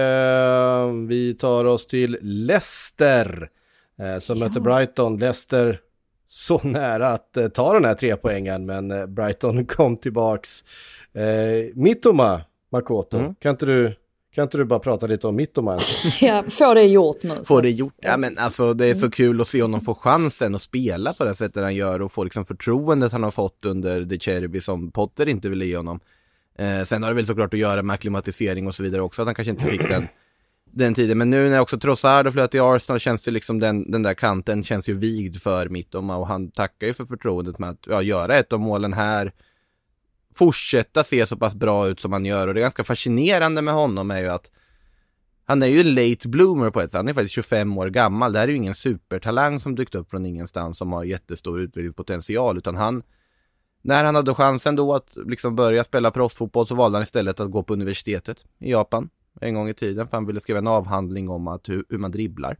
vi tar oss till Leicester som möter Brighton. Leicester så nära att ta den här 3-poängen, men Brighton kom tillbaks. Mittoma, Makoto, kan inte du bara prata lite om Mittoma? Ja, får det gjort nu. Får det gjort? Ja, men alltså det är så kul att se honom få chansen att spela på det sättet han gör och få liksom förtroendet han har fått under De Cherby som Potter inte ville ge honom. Sen har det väl såklart att göra med akklimatisering och så vidare också, att han kanske inte fick den tiden. Men nu när också Trossard har flöt i Arsenal känns det liksom den där kanten känns ju vigd för Mittoma, och han tackar ju för förtroendet med att göra ett av målen här, fortsätta se så pass bra ut som han gör. Och det är ganska fascinerande med honom är ju att han är ju en late bloomer på ett sätt. Han är faktiskt 25 år gammal. Det här är ju ingen supertalang som dykt upp från ingenstans som har jättestor utvecklingspotential, utan när han hade chansen då att liksom börja spela proffsfotboll så valde han istället att gå på universitetet i Japan en gång i tiden, för han ville skriva en avhandling om hur man dribblar.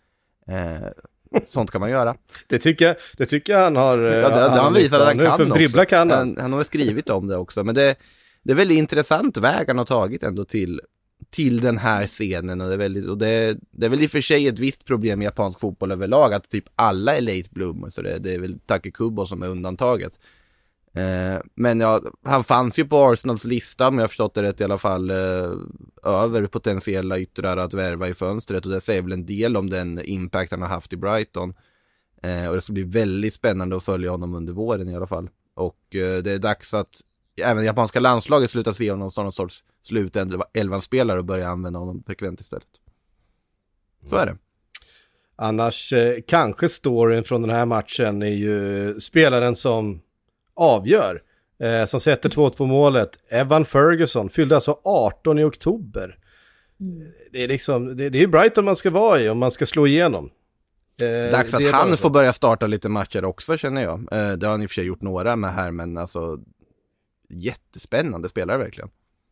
Sånt kan man göra. Det tycker jag han har. Ja, det han visar att han kan också. Dribbla kan han. Han har väl skrivit om det också, men det är väldigt intressant väg han har tagit ändå till den här scenen, och det är väl i och för sig ett visst problem i japansk fotboll överlag att typ alla är late bloomer, så det är väl Takekubo som är undantaget. Men han fanns ju på Arsenals lista, om jag har förstått det rätt i alla fall, över potentiella yttrar att värva i fönstret, och det säger väl en del om den impact han har haft i Brighton. Och det ska bli väldigt spännande att följa honom under våren i alla fall. Och det är dags att även japanska landslaget slutar se honom som någon sorts elvan-spelare och börja använda honom frekvent istället. Så är det. Annars kanske storyn från den här matchen är ju spelaren som avgör, som sätter 2-2 målet. Evan Ferguson fyllde alltså 18 i oktober. det är liksom, det är ju Brighton man ska vara i om man ska slå igenom. Dags att han får börja starta lite matcher också, känner jag. Det har han i och för sig gjort några med här, men alltså jättespännande spelare verkligen.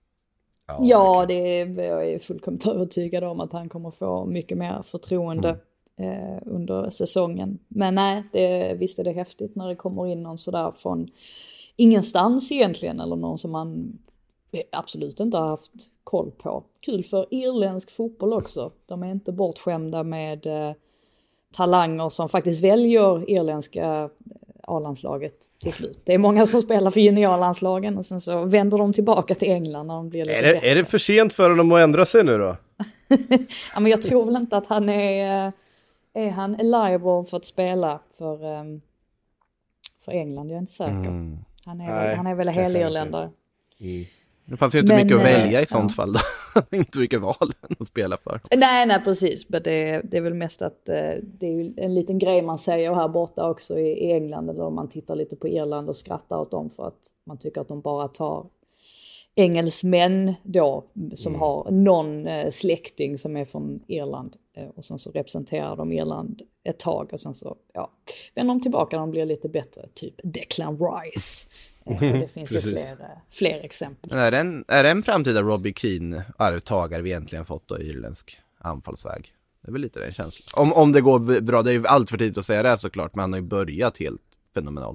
Ja, jag är fullkomligt övertygad om att han kommer få mycket mer förtroende under säsongen. Men nej, visst är det häftigt när det kommer in någon sådär från ingenstans egentligen, eller någon som man absolut inte har haft koll på. Kul för irländsk fotboll också. De är inte bortskämda med talanger som faktiskt väljer irländska A-landslaget till slut. Det är många som spelar för juniorlandslagen och sen så vänder de tillbaka till England när de blir lite bättre. Är det för sent för honom att ändra sig nu då? Ja, men jag tror väl inte att han är han eligible för att spela för England, jag är inte säker. Han är väl helirländare. Det fanns ju inte mycket att välja i sånt fall då. Inte mycket val att spela för. Nej, precis. Men det är väl mest att det är ju en liten grej man säger här borta också i England. Eller om man tittar lite på Irland och skrattar åt dem för att man tycker att de bara tar engelsmän då som har någon släkting som är från Irland. Och sen så representerar de Irland ett tag och sen så vänder de tillbaka när de blir lite bättre. Typ Declan Rice. Och det finns ju fler exempel. Är det en framtida Robbie Keane-arvtagare vi egentligen fått då i irländsk anfallsväg? Det är väl lite den känslan. Om det går bra, det är ju allt för tidigt att säga det såklart, men han har ju börjat helt fenomenalt.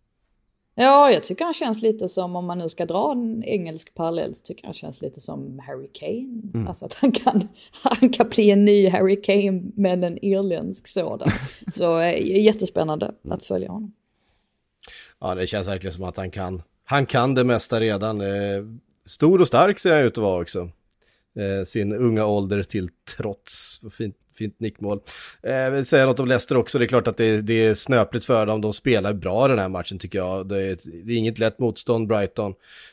Ja, jag tycker han känns lite som, om man nu ska dra en engelsk parallell, så tycker han känns lite som Harry Kane. Alltså att han kan bli en ny Harry Kane men en irländsk sådan. Så jättespännande att följa honom. Ja, det känns verkligen som att han kan det mesta redan. Stor och stark ser han ut att vara också. Sin unga ålder till trots. Fint nickmål. Jag vill säga något om Leicester också. Det är klart att det är snöpligt för dem. De spelar bra den här matchen tycker jag. Det är inget lätt motstånd, Brighton.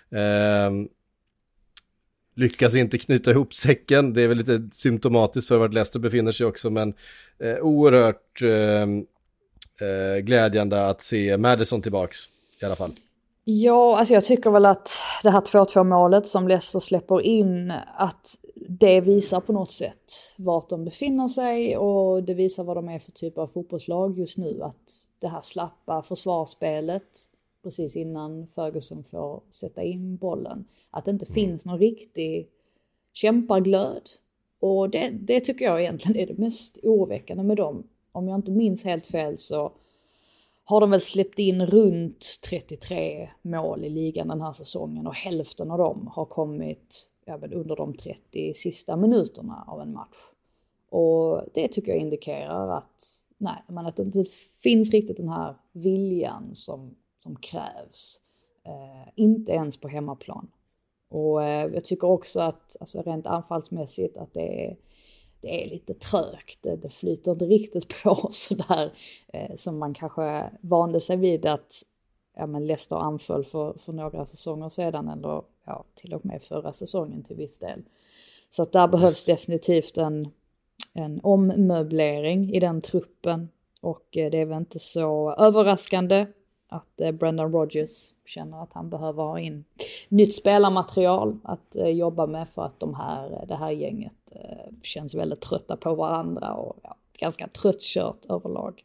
Lyckas inte knyta ihop säcken. Det är väl lite symptomatiskt för vart Leicester befinner sig också. Men oerhört glädjande att se Maddison tillbaks i alla fall. Ja, alltså jag tycker väl att det här 2-2 målet som Leicester släpper in, att det visar på något sätt vart de befinner sig och det visar vad de är för typ av fotbollslag just nu. Att det här slappa försvarsspelet precis innan Ferguson får sätta in bollen, att det inte finns någon riktig kämparglöd. Och det tycker jag egentligen är det mest oroväckande med dem. Om jag inte minns helt fel så har de väl släppt in runt 33 mål i ligan den här säsongen och hälften av dem har kommit under de 30 sista minuterna av en match. Och det tycker jag indikerar att det inte finns riktigt den här viljan som krävs. Inte ens på hemmaplan. Och jag tycker också att alltså rent anfallsmässigt att det är lite trögt. Det flyter inte riktigt på sådär som man kanske vande sig vid att Leicester anföll för några säsonger sedan eller till och med förra säsongen till viss del. Så att där behövs definitivt en ommöblering i den truppen och det är väl inte så överraskande att Brendan Rodgers känner att han behöver ha in nytt spelarmaterial att jobba med för att det här gänget känns väldigt trötta på varandra och ganska tröttkört överlag.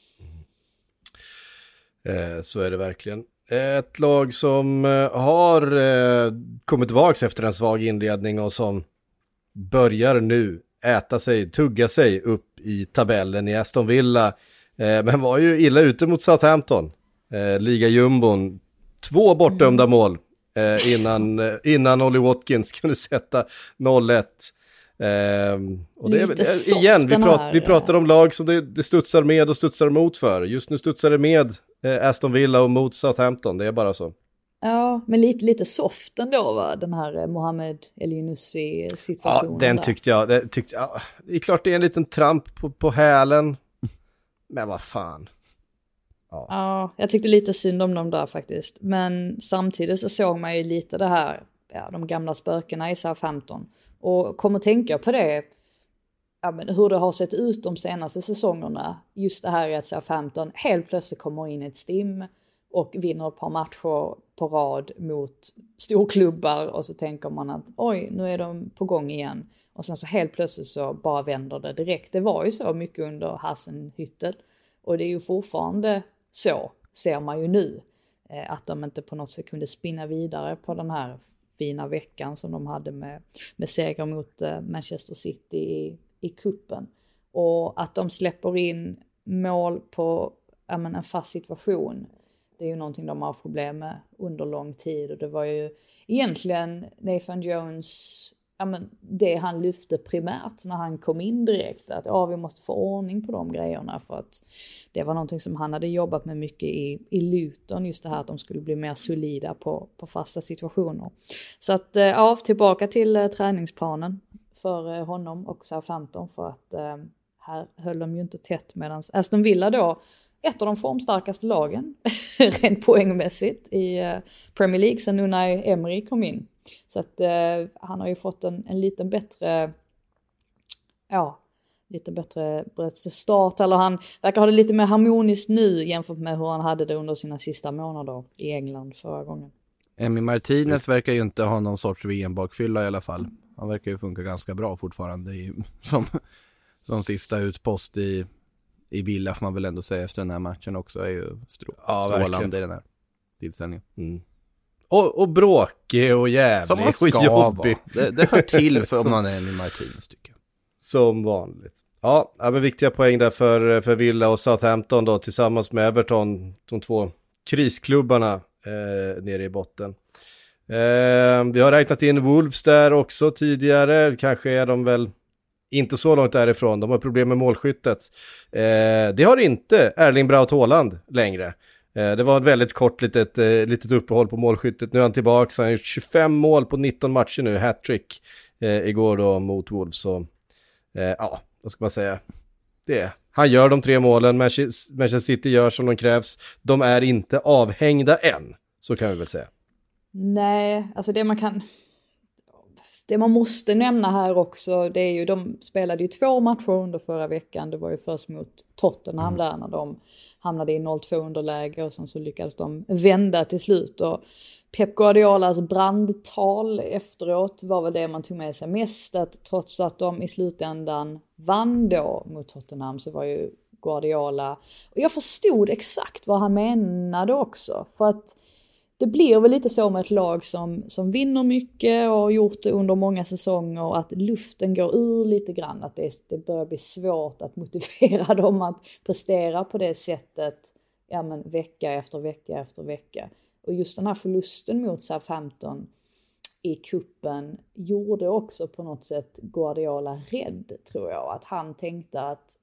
Så är det verkligen. Ett lag som har kommit tillbaka efter en svag inledning och som börjar nu tugga sig upp i tabellen i Aston Villa, men var ju illa ute mot Southampton. Liga-jumbon, 2 bortdömda mål innan Ollie Watkins kunde sätta 0-1. Och det är igen, vi pratar om lag som det studsar med och studsar mot för. Just nu studsar det med Aston Villa och mot Southampton, det är bara så. Ja, men lite soft ändå, va? Den här Mohamed El-Yunussi-situationen. Ja, den tyckte jag. Det är klart det är en liten tramp på hälen. Men vad fan. Ja, jag tyckte lite synd om dem där faktiskt. Men samtidigt så såg man ju lite det här, de gamla spökena i Southampton. Och kom att tänka på det, hur det har sett ut de senaste säsongerna. Just det här i att Southampton helt plötsligt kommer in ett stim och vinner ett par matcher på rad mot storklubbar och så tänker man att oj, nu är de på gång igen. Och sen så helt plötsligt så bara vänder det direkt. Det var ju så mycket under Hasenhüttl och det är ju fortfarande så, ser man ju nu. Att de inte på något sätt kunde spinna vidare på den här fina veckan som de hade med seger mot Manchester City i kuppen. Och att de släpper in mål på en fast situation. Det är ju någonting de har problem med under lång tid. Och det var ju egentligen Nathan Jones, det han lyfte primärt när han kom in direkt. Att vi måste få ordning på de grejerna. För att det var någonting som han hade jobbat med mycket i Luton. Just det här att de skulle bli mer solida på fasta situationer. Så att tillbaka till träningsplanen för honom och Southampton. För att här höll de ju inte tätt medan Aston Villa då, ett av de formstarkaste lagen rent poängmässigt i Premier League sen Unai Emery kom in. Så att han har ju fått en lite bättre start, eller han verkar ha det lite mer harmoniskt nu jämfört med hur han hade det under sina sista månader i England förra gången. Emi Martinez verkar ju inte ha någon sorts VM-bakfylla i alla fall. Han verkar ju funka ganska bra fortfarande som sista utpost i Villa, får man väl ändå säga, efter den här matchen också, är ju strålande i den här tillställningen. Mm. Och bråkig och jävlig som man ska och jobbig. Det hör till för om man är Emi Martinez, tycker jag. Som vanligt. Ja, men viktiga poäng där för Villa och Southampton då, tillsammans med Everton, de två krisklubbarna nere i botten. Vi har räknat in Wolves där också tidigare, kanske är de väl inte så långt därifrån, de har problem med målskyttet. Det har inte Erling Braut Haaland längre. Det var ett väldigt kort litet uppehåll på målskyttet. Nu är han tillbaka, han har gjort 25 mål på 19 matcher nu, hattrick igår då mot Wolves. Så vad ska man säga? Han gör de 3 målen, Manchester City gör som de krävs. De är inte avhängda än, så kan vi väl säga. Nej, alltså det man måste nämna här också, det är ju, de spelade ju 2 matcher under förra veckan. Det var ju först mot Tottenham där när de hamnade i 0-2 underläge och sen så lyckades de vända till slut. Och Pep Guardiolas brandtal efteråt var väl det man tog med sig mest, att trots att de i slutändan vann då mot Tottenham så var ju Guardiola, och jag förstod exakt vad han menade också, för att det blir väl lite så med ett lag som vinner mycket och har gjort det under många säsonger, att luften går ur lite grann, att det börjar bli svårt att motivera dem att prestera på det sättet vecka efter vecka efter vecka. Och just den här förlusten mot Southampton i kuppen gjorde också på något sätt Guardiola rädd, tror jag. Att han tänkte att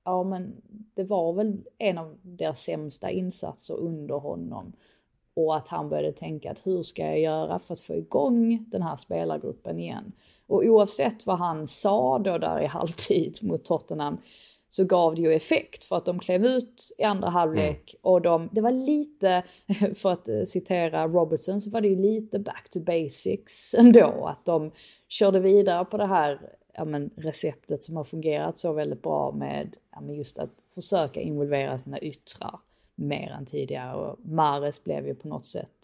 det var väl en av deras sämsta insatser under honom. Och att han började tänka att hur ska jag göra för att få igång den här spelargruppen igen. Och oavsett vad han sa då där i halvtid mot Tottenham så gav det ju effekt, för att de klev ut i andra halvlek och det var lite, för att citera Robertson, så var det ju lite back to basics ändå. Att de körde vidare på det här receptet som har fungerat så väldigt bra med just att försöka involvera sina yttrar mer än tidigare. Och Mahrez blev ju på något sätt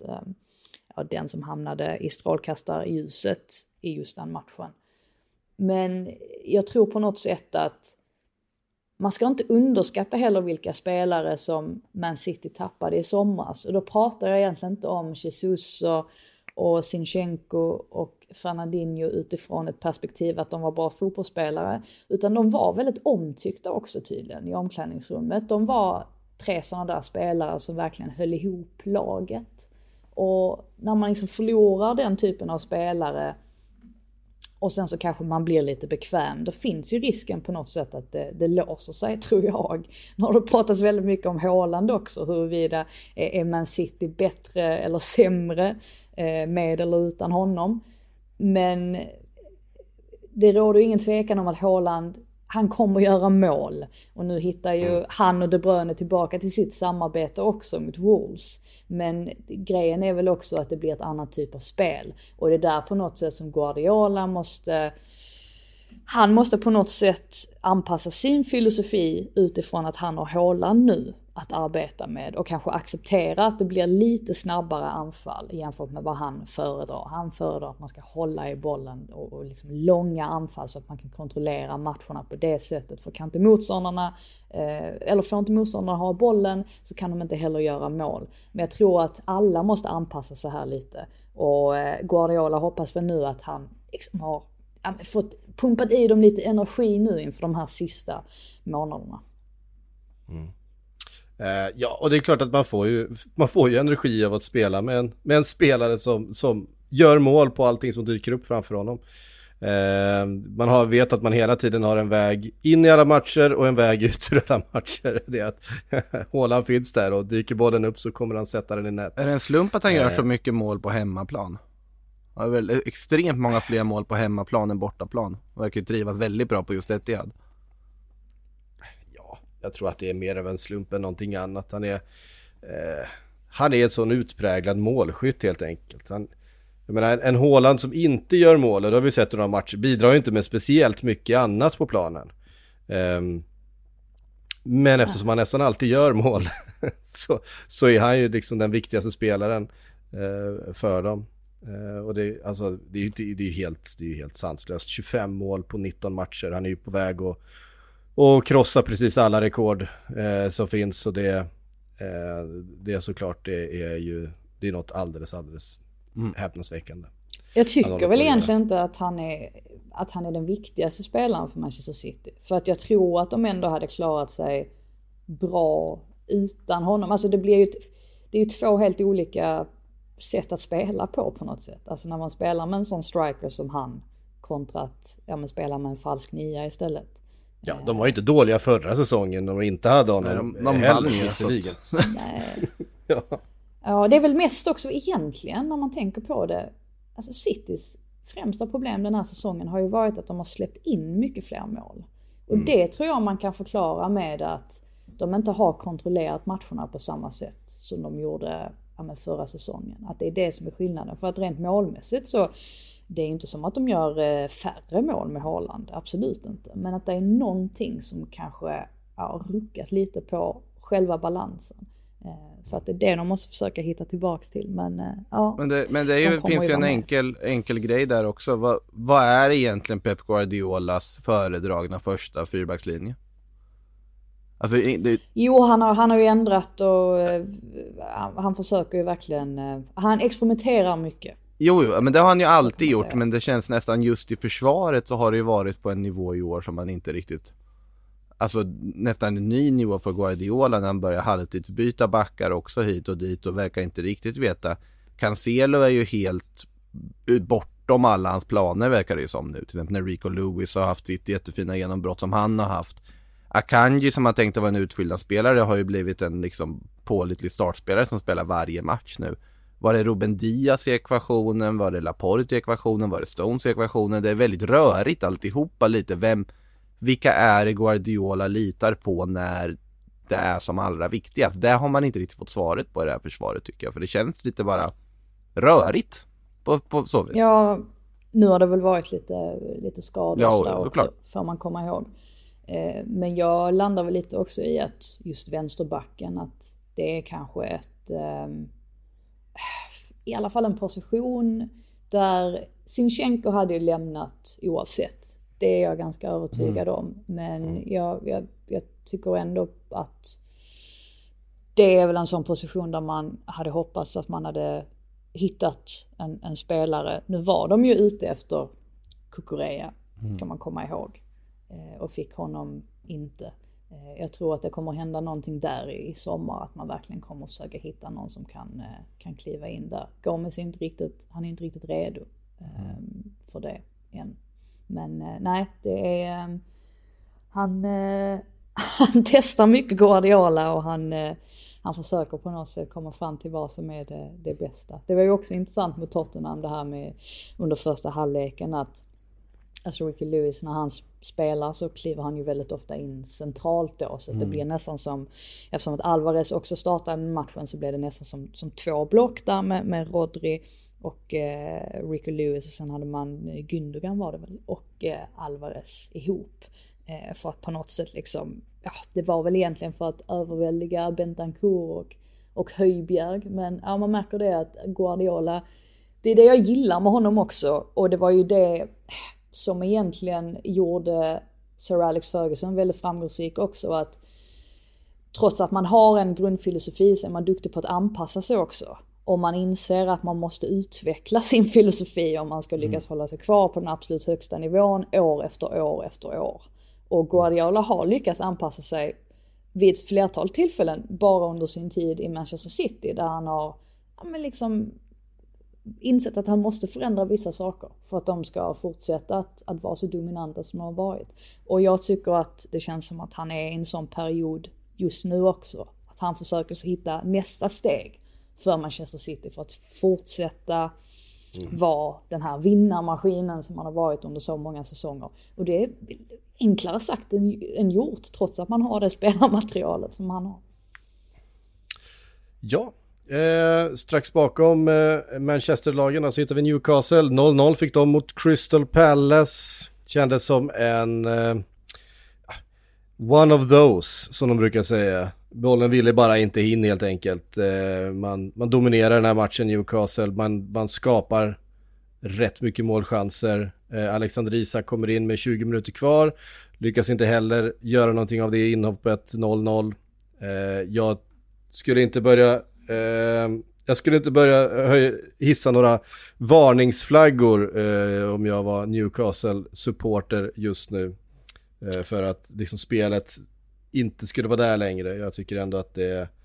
den som hamnade i strålkastarljuset i just den matchen. Men jag tror på något sätt att man ska inte underskatta heller vilka spelare som Man City tappade i somras. Och då pratar jag egentligen inte om Jesus och Zinchenko och Fernandinho utifrån ett perspektiv att de var bra fotbollsspelare. Utan de var väldigt omtyckta också tydligen i omklädningsrummet. De var 3 sådana där spelare som verkligen höll ihop laget. Och när man liksom förlorar den typen av spelare och sen så kanske man blir lite bekväm, då finns ju risken på något sätt att det låser sig, tror jag. Nu har det pratats väldigt mycket om Haaland också, huruvida är Man City bättre eller sämre med eller utan honom. Men det råder ingen tvekan om att Haaland, han kommer att göra mål. Och nu hittar ju han och De Bruyne tillbaka till sitt samarbete också mot Wolves. Men grejen är väl också att det blir ett annat typ av spel. Och det är där på något sätt som Guardiola måste på något sätt anpassa sin filosofi utifrån att han har Haaland nu. att arbeta med och kanske acceptera att det blir lite snabbare anfall jämfört med vad han föredrar. Han föredrar att man ska hålla i bollen och liksom långa anfall så att man kan kontrollera matcherna på det sättet. För kan inte motståndarna, eller får inte motståndarna ha bollen så kan de inte heller göra mål. Men jag tror att alla måste anpassa sig här lite. Och Guardiola hoppas väl nu att han liksom har fått pumpat i dem lite energi nu inför de här sista månaderna. Ja, och det är klart att man får ju energi av att spela med en spelare som gör mål på allting som dyker upp framför honom. Man vet att man hela tiden har en väg in i alla matcher och en väg ut ur alla matcher. Det är att Haaland finns där och dyker bollen upp så kommer han sätta den i nät. Är det en slump att han gör så mycket mål på hemmaplan? Han har väl extremt många fler mål på hemmaplan än bortaplan. Han verkar ju trivas väldigt bra på just Etihad. Jag tror att det är mer av en slump än någonting annat. Han är en sån utpräglad målskytt helt enkelt. Jag menar, en Haaland som inte gör mål, och det har vi sett i några matcher, bidrar ju inte med speciellt mycket annat på planen. Men eftersom han nästan alltid gör mål så är han ju liksom den viktigaste spelaren för dem. Och det är ju helt sanslöst. 25 mål på 19 matcher. Han är ju på väg och krossa precis alla rekord som finns, och det är såklart det är något alldeles häpnadsväckande. Jag tycker väl egentligen inte att han är den viktigaste spelaren för Manchester City, för att jag tror att de ändå hade klarat sig bra utan honom. Alltså det är ju två helt olika sätt att spela på något sätt. Alltså när man spelar med en sån striker som han kontra att spela med en falsk nia istället. Ja, de var ju inte dåliga förra säsongen om de inte hade honom. De vann ju så. Ja, det är väl mest också egentligen när man tänker på det. Alltså Citys främsta problem den här säsongen har ju varit att de har släppt in mycket fler mål. Och det tror jag man kan förklara med att de inte har kontrollerat matcherna på samma sätt som de gjorde förra säsongen. Att det är det som är skillnaden. För att rent målmässigt så det är inte som att de gör färre mål med Haaland, absolut inte. Men att det är någonting som kanske har ruckat lite på själva balansen. Så att det är det de måste försöka hitta tillbaks till. Men det finns ju en enkel grej där också. Vad är egentligen Pep Guardiolas föredragna första fyrbackslinje? Alltså, Jo, han har ju ändrat och han försöker ju verkligen, han experimenterar mycket. Jo, men det har han ju alltid gjort, men det känns nästan just i försvaret så har det ju varit på en nivå i år som man inte riktigt, alltså nästan en ny nivå för Guardiola när han börjar halvtidsbyta backar också hit och dit och verkar inte riktigt veta. Cancelo är ju helt bortom alla hans planer verkar det ju som nu, till exempel när Rico Lewis har haft sitt jättefina genombrott som han har haft. Akanji som man tänkte vara en utfyllnadsspelare har ju blivit en liksom pålitlig startspelare som spelar varje match nu. Var det Ruben Diaz i ekvationen? Var det Laporte i ekvationen? Var det Stones i ekvationen? Det är väldigt rörigt alltihopa lite. Vilka är det Guardiola litar på när det är som allra viktigast? Det har man inte riktigt fått svaret på i det här försvaret tycker jag. För det känns lite bara rörigt på så vis. Ja, nu har det väl varit lite skador och sådär också, får man komma ihåg. Men jag landar väl lite också i att just vänsterbacken, att det är kanske i alla fall en position där Zinchenko hade ju lämnat oavsett. Det är jag ganska övertygad om. Men jag tycker ändå att det är väl en sån position där man hade hoppats att man hade hittat en spelare. Nu var de ju ute efter Cucurella, ska man komma ihåg. Och fick honom inte. Jag tror att det kommer hända någonting där i sommar, att man verkligen kommer försöka hitta någon som kan kliva in där. Gomez är inte riktigt redo för det än. Men nej, det är han testar mycket Guardiola och han försöker på något sätt komma fram till vad som är det bästa. Det var ju också intressant med Tottenham det här med under första halvleken att alltså Ricky Lewis, när han spelar så kliver han ju väldigt ofta in centralt då. Så det blir nästan som, eftersom att Alvarez också startar matchen så blir det nästan som två block där med Rodri och Ricky Lewis. Och sen hade man Gündogan var det väl och Alvarez ihop. för att på något sätt liksom, det var väl egentligen för att överväldiga Bentancur och Højbjerg, men man märker det att Guardiola, det är det jag gillar med honom också, och det var ju det som egentligen gjorde Sir Alex Ferguson väldigt framgångsrik också, att trots att man har en grundfilosofi så är man duktig på att anpassa sig också. Och man inser att man måste utveckla sin filosofi om man ska lyckas hålla sig kvar på den absolut högsta nivån år efter år efter år. Och Guardiola har lyckats anpassa sig vid ett flertal tillfällen bara under sin tid i Manchester City, där han har liksom insett att han måste förändra vissa saker för att de ska fortsätta att vara så dominanta som de har varit. Och jag tycker att det känns som att han är i en sån period just nu också. Att han försöker hitta nästa steg för Manchester City för att fortsätta vara den här vinnarmaskinen som man har varit under så många säsonger. Och det är enklare sagt än gjort, trots att man har det spelarmaterialet som man har. Ja, strax bakom Manchester-lagen så hittar vi Newcastle. 0-0 fick de mot Crystal Palace. Kändes som en one of those, som de brukar säga. Bollen ville bara inte in helt enkelt. Man dominerar den här matchen, Newcastle. Man skapar rätt mycket målchanser. Alexander Isak kommer in med 20 minuter kvar. Lyckas inte heller göra någonting av det inhoppet. 0-0. Jag skulle inte börja hissa några varningsflaggor om jag var Newcastle-supporter just nu. För att liksom spelet inte skulle vara där längre. Jag tycker ändå att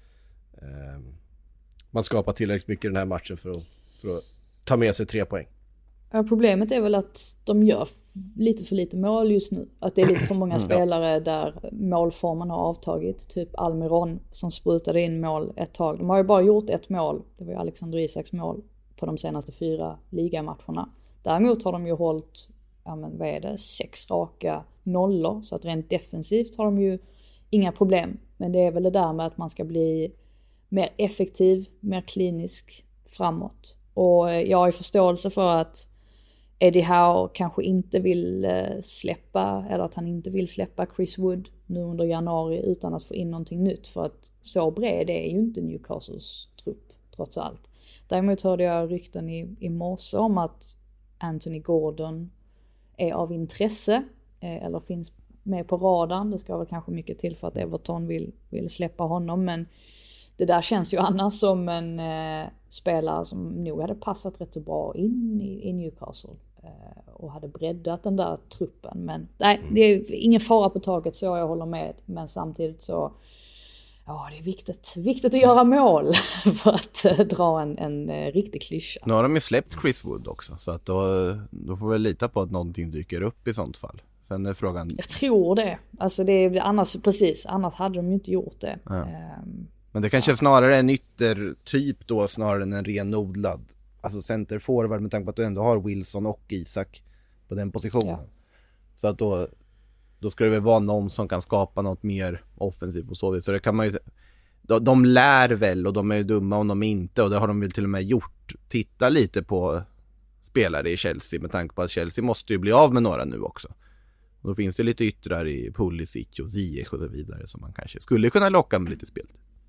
man skapar tillräckligt mycket i den här matchen för att ta med sig 3 poäng. Ja, problemet är väl att de gör lite för lite mål just nu. Att det är lite för många spelare där målformen har avtagit. Typ Almiron som sprutade in mål ett tag. De har ju bara gjort 1 mål. Det var ju Alexander Isaks mål på de senaste 4 ligamatcherna. Däremot har de ju hållit 6 raka nollor. Så att rent defensivt har de ju inga problem. Men det är väl det där med att man ska bli mer effektiv, mer klinisk framåt. Och jag har ju förståelse för att Eddie Howe kanske inte vill släppa, eller att han inte vill släppa Chris Wood nu under januari utan att få in någonting nytt. För att så bred är ju inte Newcastles trupp trots allt. Däremot hörde jag rykten i morse om att Anthony Gordon är av intresse eller finns med på radarn. Det ska väl kanske mycket till för att Everton vill släppa honom, men det där känns ju annars som en spelare som nog hade passat rätt så bra in i Newcastle och hade breddat den där truppen. Men nej, det är ingen fara på taget, så jag håller med. Men samtidigt så, det är viktigt att göra mål för att dra en riktig klyscha. Nu har de ju släppt Chris Wood också, så att då får vi lita på att någonting dyker upp i sånt fall. Sen är frågan... Jag tror det. Alltså annars hade de ju inte gjort det. Ja. Men det kanske snarare är en yttertyp då snarare än en renodlad. Alltså centerforward, med tanke på att du ändå har Wilson och Isak på den positionen. Ja. Så att då ska det väl vara någon som kan skapa något mer offensivt på så vis. Så det kan man ju... De lär väl, och de är ju dumma om de inte, och det har de väl till och med gjort. Titta lite på spelare i Chelsea, med tanke på att Chelsea måste ju bli av med några nu också. Och då finns det lite yttrar i Pulisic och Ziyech och så vidare som man kanske skulle kunna locka med lite spel.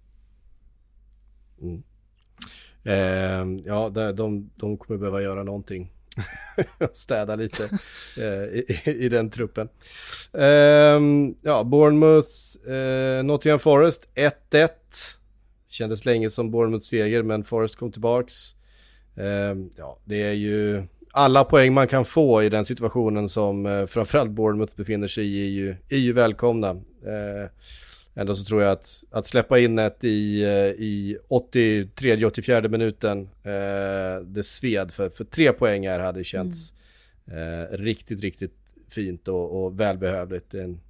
De kommer behöva göra någonting. Städa lite i den truppen. Bournemouth, Nottingham Forest 1-1. Kändes länge som Bournemouth seger, men Forest kom tillbaks. Det är ju alla poäng man kan få i den situationen som framförallt Bournemouth befinner sig i är ju välkomna. Ändå så tror jag att släppa in ett i 83-84 minuten, det sved för 3 poäng här hade känts riktigt, riktigt fint och välbehövligt. En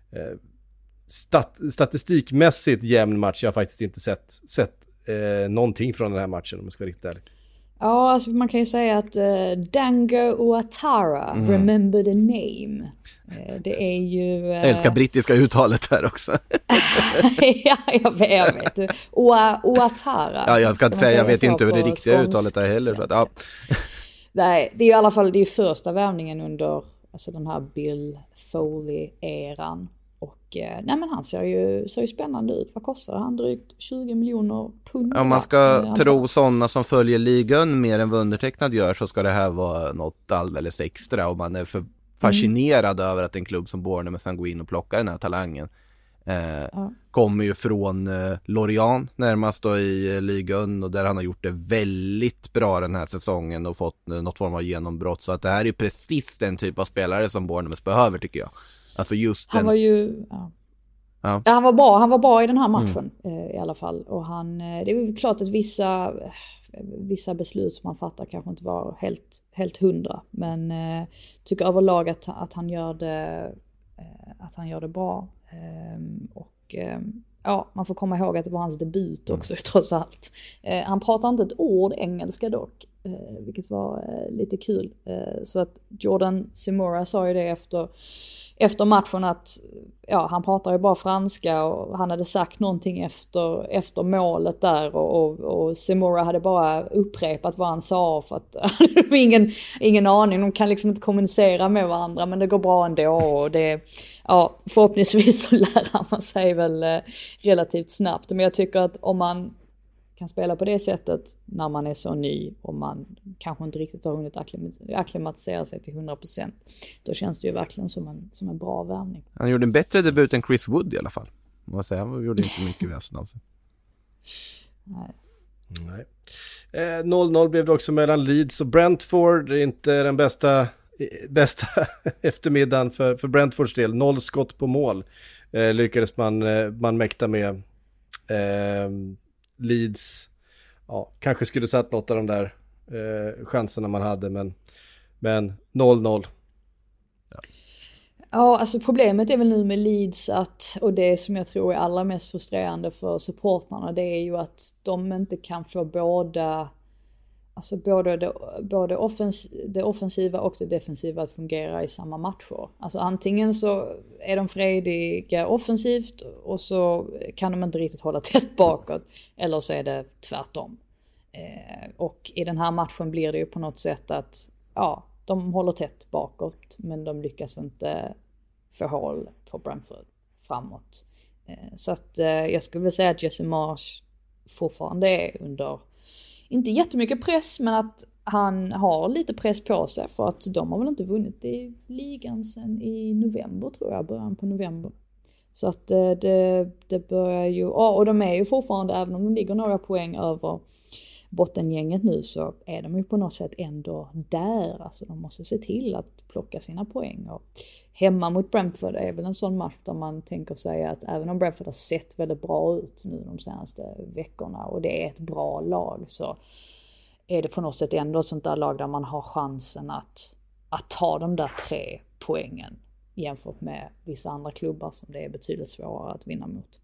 statistikmässigt jämn match. Jag har faktiskt inte sett någonting från den här matchen, om jag ska vara riktigt ärlig. Ja, alltså man kan ju säga att Dango Ouattara, remember the name. Det är ju... Jag älskar brittiska uttalet här också. Ja, jag vet. Ouattara. Ja, jag ska inte säga, jag vet inte hur det riktiga uttalet är heller. Så att, ja. Nej, det är i alla fall första värvningen under alltså den här Bill Foley-eran. Och nej, men han ser ju spännande ut. Vad kostar han? Drygt 20 miljoner pund. Om man ska tro sådana som följer ligan mer än vad undertecknad gör, så ska det här vara något alldeles extra. Och man är för fascinerad över att en klubb som Bournemouth sen går in och plockar den här talangen. Kommer ju från Lorient närmast då i ligan, och där han har gjort det väldigt bra den här säsongen och fått något form av genombrott. Så att det här är precis den typ av spelare som Bournemouth behöver, tycker jag. Alltså just han var ju han var bra i den här matchen i alla fall. Och det är ju klart att vissa beslut som han fattar kanske inte var helt 100, men tycker överlag att han gör det bra. Och man får komma ihåg att det var hans debut också trots allt. Han pratar inte ett ord engelska dock, vilket var lite kul. Så att Jordan Simura sa ju det efter matchen att han pratar ju bara franska, och han hade sagt någonting efter målet där, och Simura hade bara upprepat vad han sa, för att det var ingen aning. De kan liksom inte kommunicera med varandra, men det går bra ändå, och det förhoppningsvis så lär man sig väl relativt snabbt. Men jag tycker att om man kan spela på det sättet när man är så ny och man kanske inte riktigt har hunnit akklimatisera sig till 100%, då känns det ju verkligen som en bra värvning. Han gjorde en bättre debut än Chris Wood i alla fall. Han gjorde inte mycket väsen av sig. Nej. 0-0 blev det också mellan Leeds och Brentford. Det är inte den bästa eftermiddagen för Brentfords del. 0 skott på mål lyckades man mäkta med. Leeds kanske skulle satt något av de där chanserna man hade, men 0-0. Ja, alltså problemet är väl nu med Leeds och det som jag tror är allra mest frustrerande för supportarna, det är ju att de inte kan få både det offensiva och det defensiva att fungera i samma matcher. Alltså antingen så är de frediga offensivt och så kan de inte riktigt hålla tätt bakåt, eller så är det tvärtom. Och i den här matchen blir det ju på något sätt att de håller tätt bakåt, men de lyckas inte få håll på Brentford framåt. Så att jag skulle vilja säga att Jesse Marsch fortfarande är under, inte jättemycket press, men att han har lite press på sig, för att de har väl inte vunnit i ligan sen i november, tror jag, början på november. Så att det börjar ju, och de är ju fortfarande, även om de ligger några poäng över bottengänget nu, så är de ju på något sätt ändå där. Alltså de måste se till att plocka sina poäng, och hemma mot Brentford är väl en sån match där man tänker sig att även om Brentford har sett väldigt bra ut nu de senaste veckorna och det är ett bra lag, så är det på något sätt ändå ett sånt där lag där man har chansen att ta de där 3 poängen jämfört med vissa andra klubbar som det är betydligt svårare att vinna mot.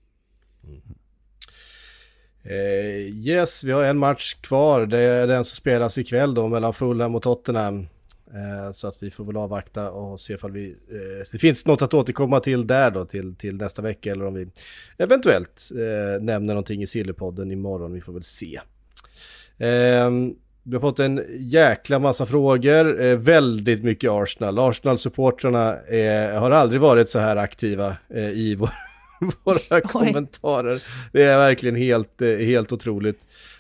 Yes, vi har en match kvar. Det är den som spelas ikväll då mellan Fulham och Tottenham. Så att vi får väl avvakta och se ifall det finns något att återkomma till där då till nästa vecka, eller om vi eventuellt nämner någonting i Sillypodden imorgon. Vi får väl se. Vi har fått en jäkla massa frågor, väldigt mycket Arsenal. Arsenal-supportrarna har aldrig varit så här aktiva i våra kommentarer. Det är verkligen helt otroligt.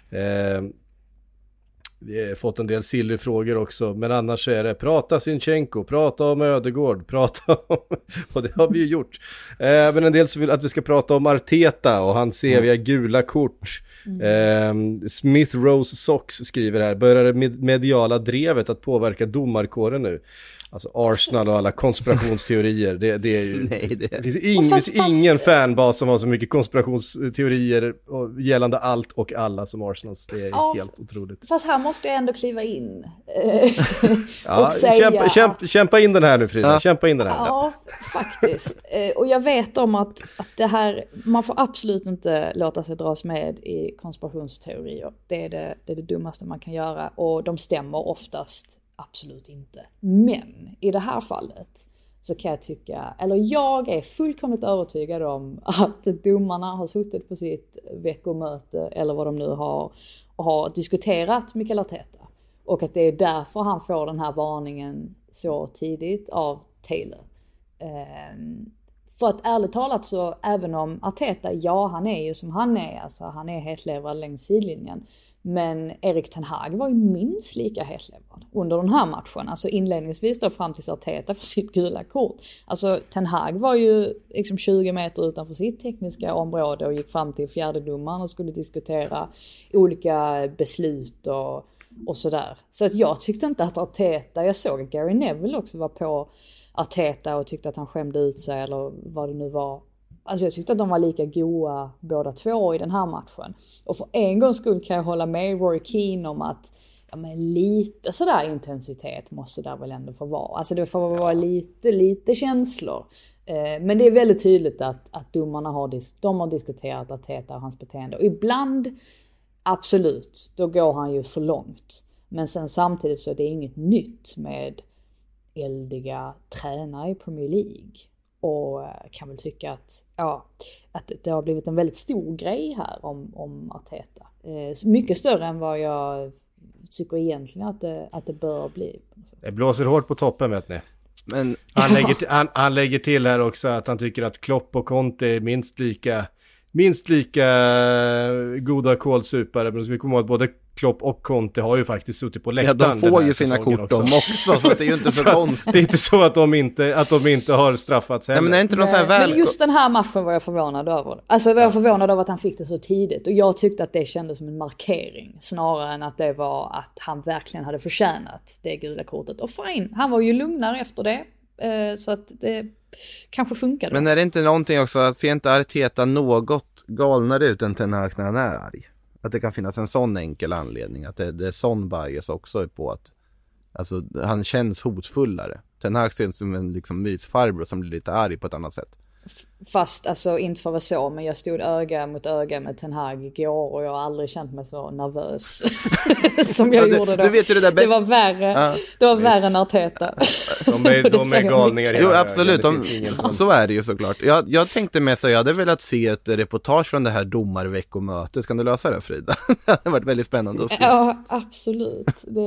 Vi har fått en del Silly-frågor också, men annars är det prata Zinchenko, prata om Ödegård, prata om, och det har vi ju gjort. Men en del så vill att vi ska prata om Arteta och hans eviga gula kort. Smith Rose Sox skriver här: börjar det mediala drevet att påverka domarkåren nu? Alltså Arsenal och alla konspirationsteorier, det är ju... Nej, det finns ingen fanbas som har så mycket konspirationsteorier gällande allt och alla som Arsenals. Det är helt otroligt. Fast här måste jag ändå kliva in och säga kämpa in den här nu, Frida. Kämpa in den här. Ja, faktiskt. Och jag vet om att det här, man får absolut inte låta sig dras med i konspirationsteorier. Det är det dummaste man kan göra, och de stämmer oftast absolut inte. Men i det här fallet så kan jag tycka, eller jag är fullkomligt övertygad om att domarna har suttit på sitt veckomöte eller vad de nu har diskuterat Mikel Arteta, och att det är därför han får den här varningen så tidigt av Taylor. För att ärligt talat så, även om Arteta, ja han är ju som han är, alltså han är hetlevrad längs sidlinjen. Men Erik Ten Hag var ju minst lika hetlevrad under den här matchen. Alltså inledningsvis då fram till Arteta för sitt gula kort. Alltså Ten Hag var ju liksom 20 meter utanför sitt tekniska område och gick fram till fjärdedomaren och skulle diskutera olika beslut och sådär. Så att jag tyckte inte att Arteta, jag såg att Gary Neville också var på Arteta och tyckte att han skämde ut sig eller vad det nu var. Alltså jag tyckte att de var lika goa båda två i den här matchen. Och för en gångs skull kan jag hålla med Rory Keane om att men lite sådär intensitet måste där väl ändå få vara. Alltså det får vara lite känslor. Men det är väldigt tydligt att domarna har diskuterat Arteta och hans beteende. Och ibland, absolut, då går han ju för långt. Men sen samtidigt så är det inget nytt med eldiga tränare i Premier League. Och kan väl tycka att det har blivit en väldigt stor grej här om Arteta. Mycket större än vad jag tycker egentligen att det bör bli. Det blåser hårt på toppen, vet ni. Men Han lägger till här också att han tycker att Klopp och Conte är minst lika goda kålsupare. Men ska vi komma ihåg att både Klopp och Conte har ju faktiskt suttit på läktaren. Ja, de får ju sina kort de också, så att det är ju inte så konstigt. Det är inte så att de inte har straffats heller. Nej, men är inte de så här men just den här matchen var jag förvånad över. Alltså jag var förvånad över att han fick det så tidigt. Och jag tyckte att det kändes som en markering. Snarare än att det var att han verkligen hade förtjänat det gula kortet. Och fine, han var ju lugnare efter det. Så att det kanske funkade. Men är det inte någonting också, att ser inte Arteta något galnare ut än Ten Hag när han är arg? Att det kan finnas en sån enkel anledning, att det är sån bias också på att alltså, han känns hotfullare. Ten Hag ser som en liksom mysfarbror som blir lite arg på ett annat sätt. Fast alltså inte för att vara så, men jag stod öga mot öga med Ten Hag igår och jag har aldrig känt mig så nervös som jag gjorde då. Du vet ju det var värre. Det var värre än Arteta. De är galningar. Jo, absolut. Så är det ju såklart. Jag tänkte med så jag hade velat se ett reportage från det här domarveckomötet. Kan du lösa det, Frida? Det har varit väldigt spännande att se. Ja, absolut.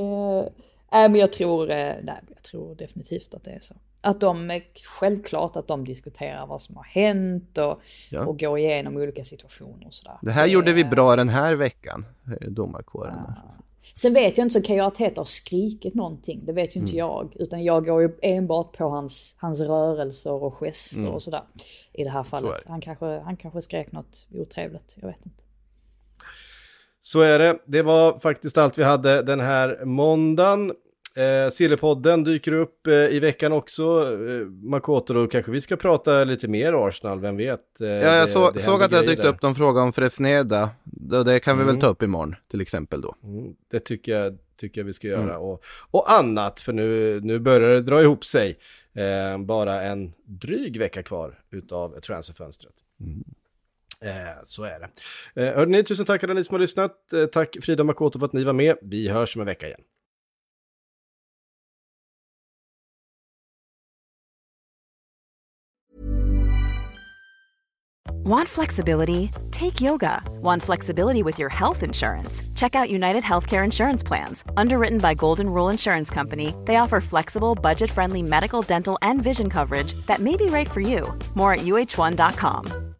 Men jag tror definitivt att det är så. Att självklart att de diskuterar vad som har hänt och går igenom olika situationer och sådär. Det här gjorde vi bra den här veckan, domarkåren. Sen vet jag inte, så kan jag Arteta ha skrikit någonting. Det vet ju inte jag. Utan jag går ju enbart på hans rörelser och gester och sådär. I det här fallet. Han kanske skrek något otrevligt. Jag vet inte. Så är det. Det var faktiskt allt vi hade den här måndagen. Sillepodden dyker upp i veckan också. Makoto, då kanske vi ska prata lite mer Arsenal, vem vet. Jag såg att jag dykt upp de fråga om Fresneda. Det kan vi väl ta upp imorgon till exempel då. Det tycker jag vi ska göra. Och annat, för nu börjar det dra ihop sig. Bara en dryg vecka kvar utav transferfönstret. Så är det. Hörde ni, tusen tack alla ni som har lyssnat. Tack Frida Makoto för att ni var med. Vi hörs om en vecka igen. Want flexibility? Take yoga. Want flexibility with your health insurance? Check out United Healthcare Insurance Plans. Underwritten by Golden Rule Insurance Company, they offer flexible, budget-friendly medical, dental, and vision coverage that may be right for you. More at uh1.com.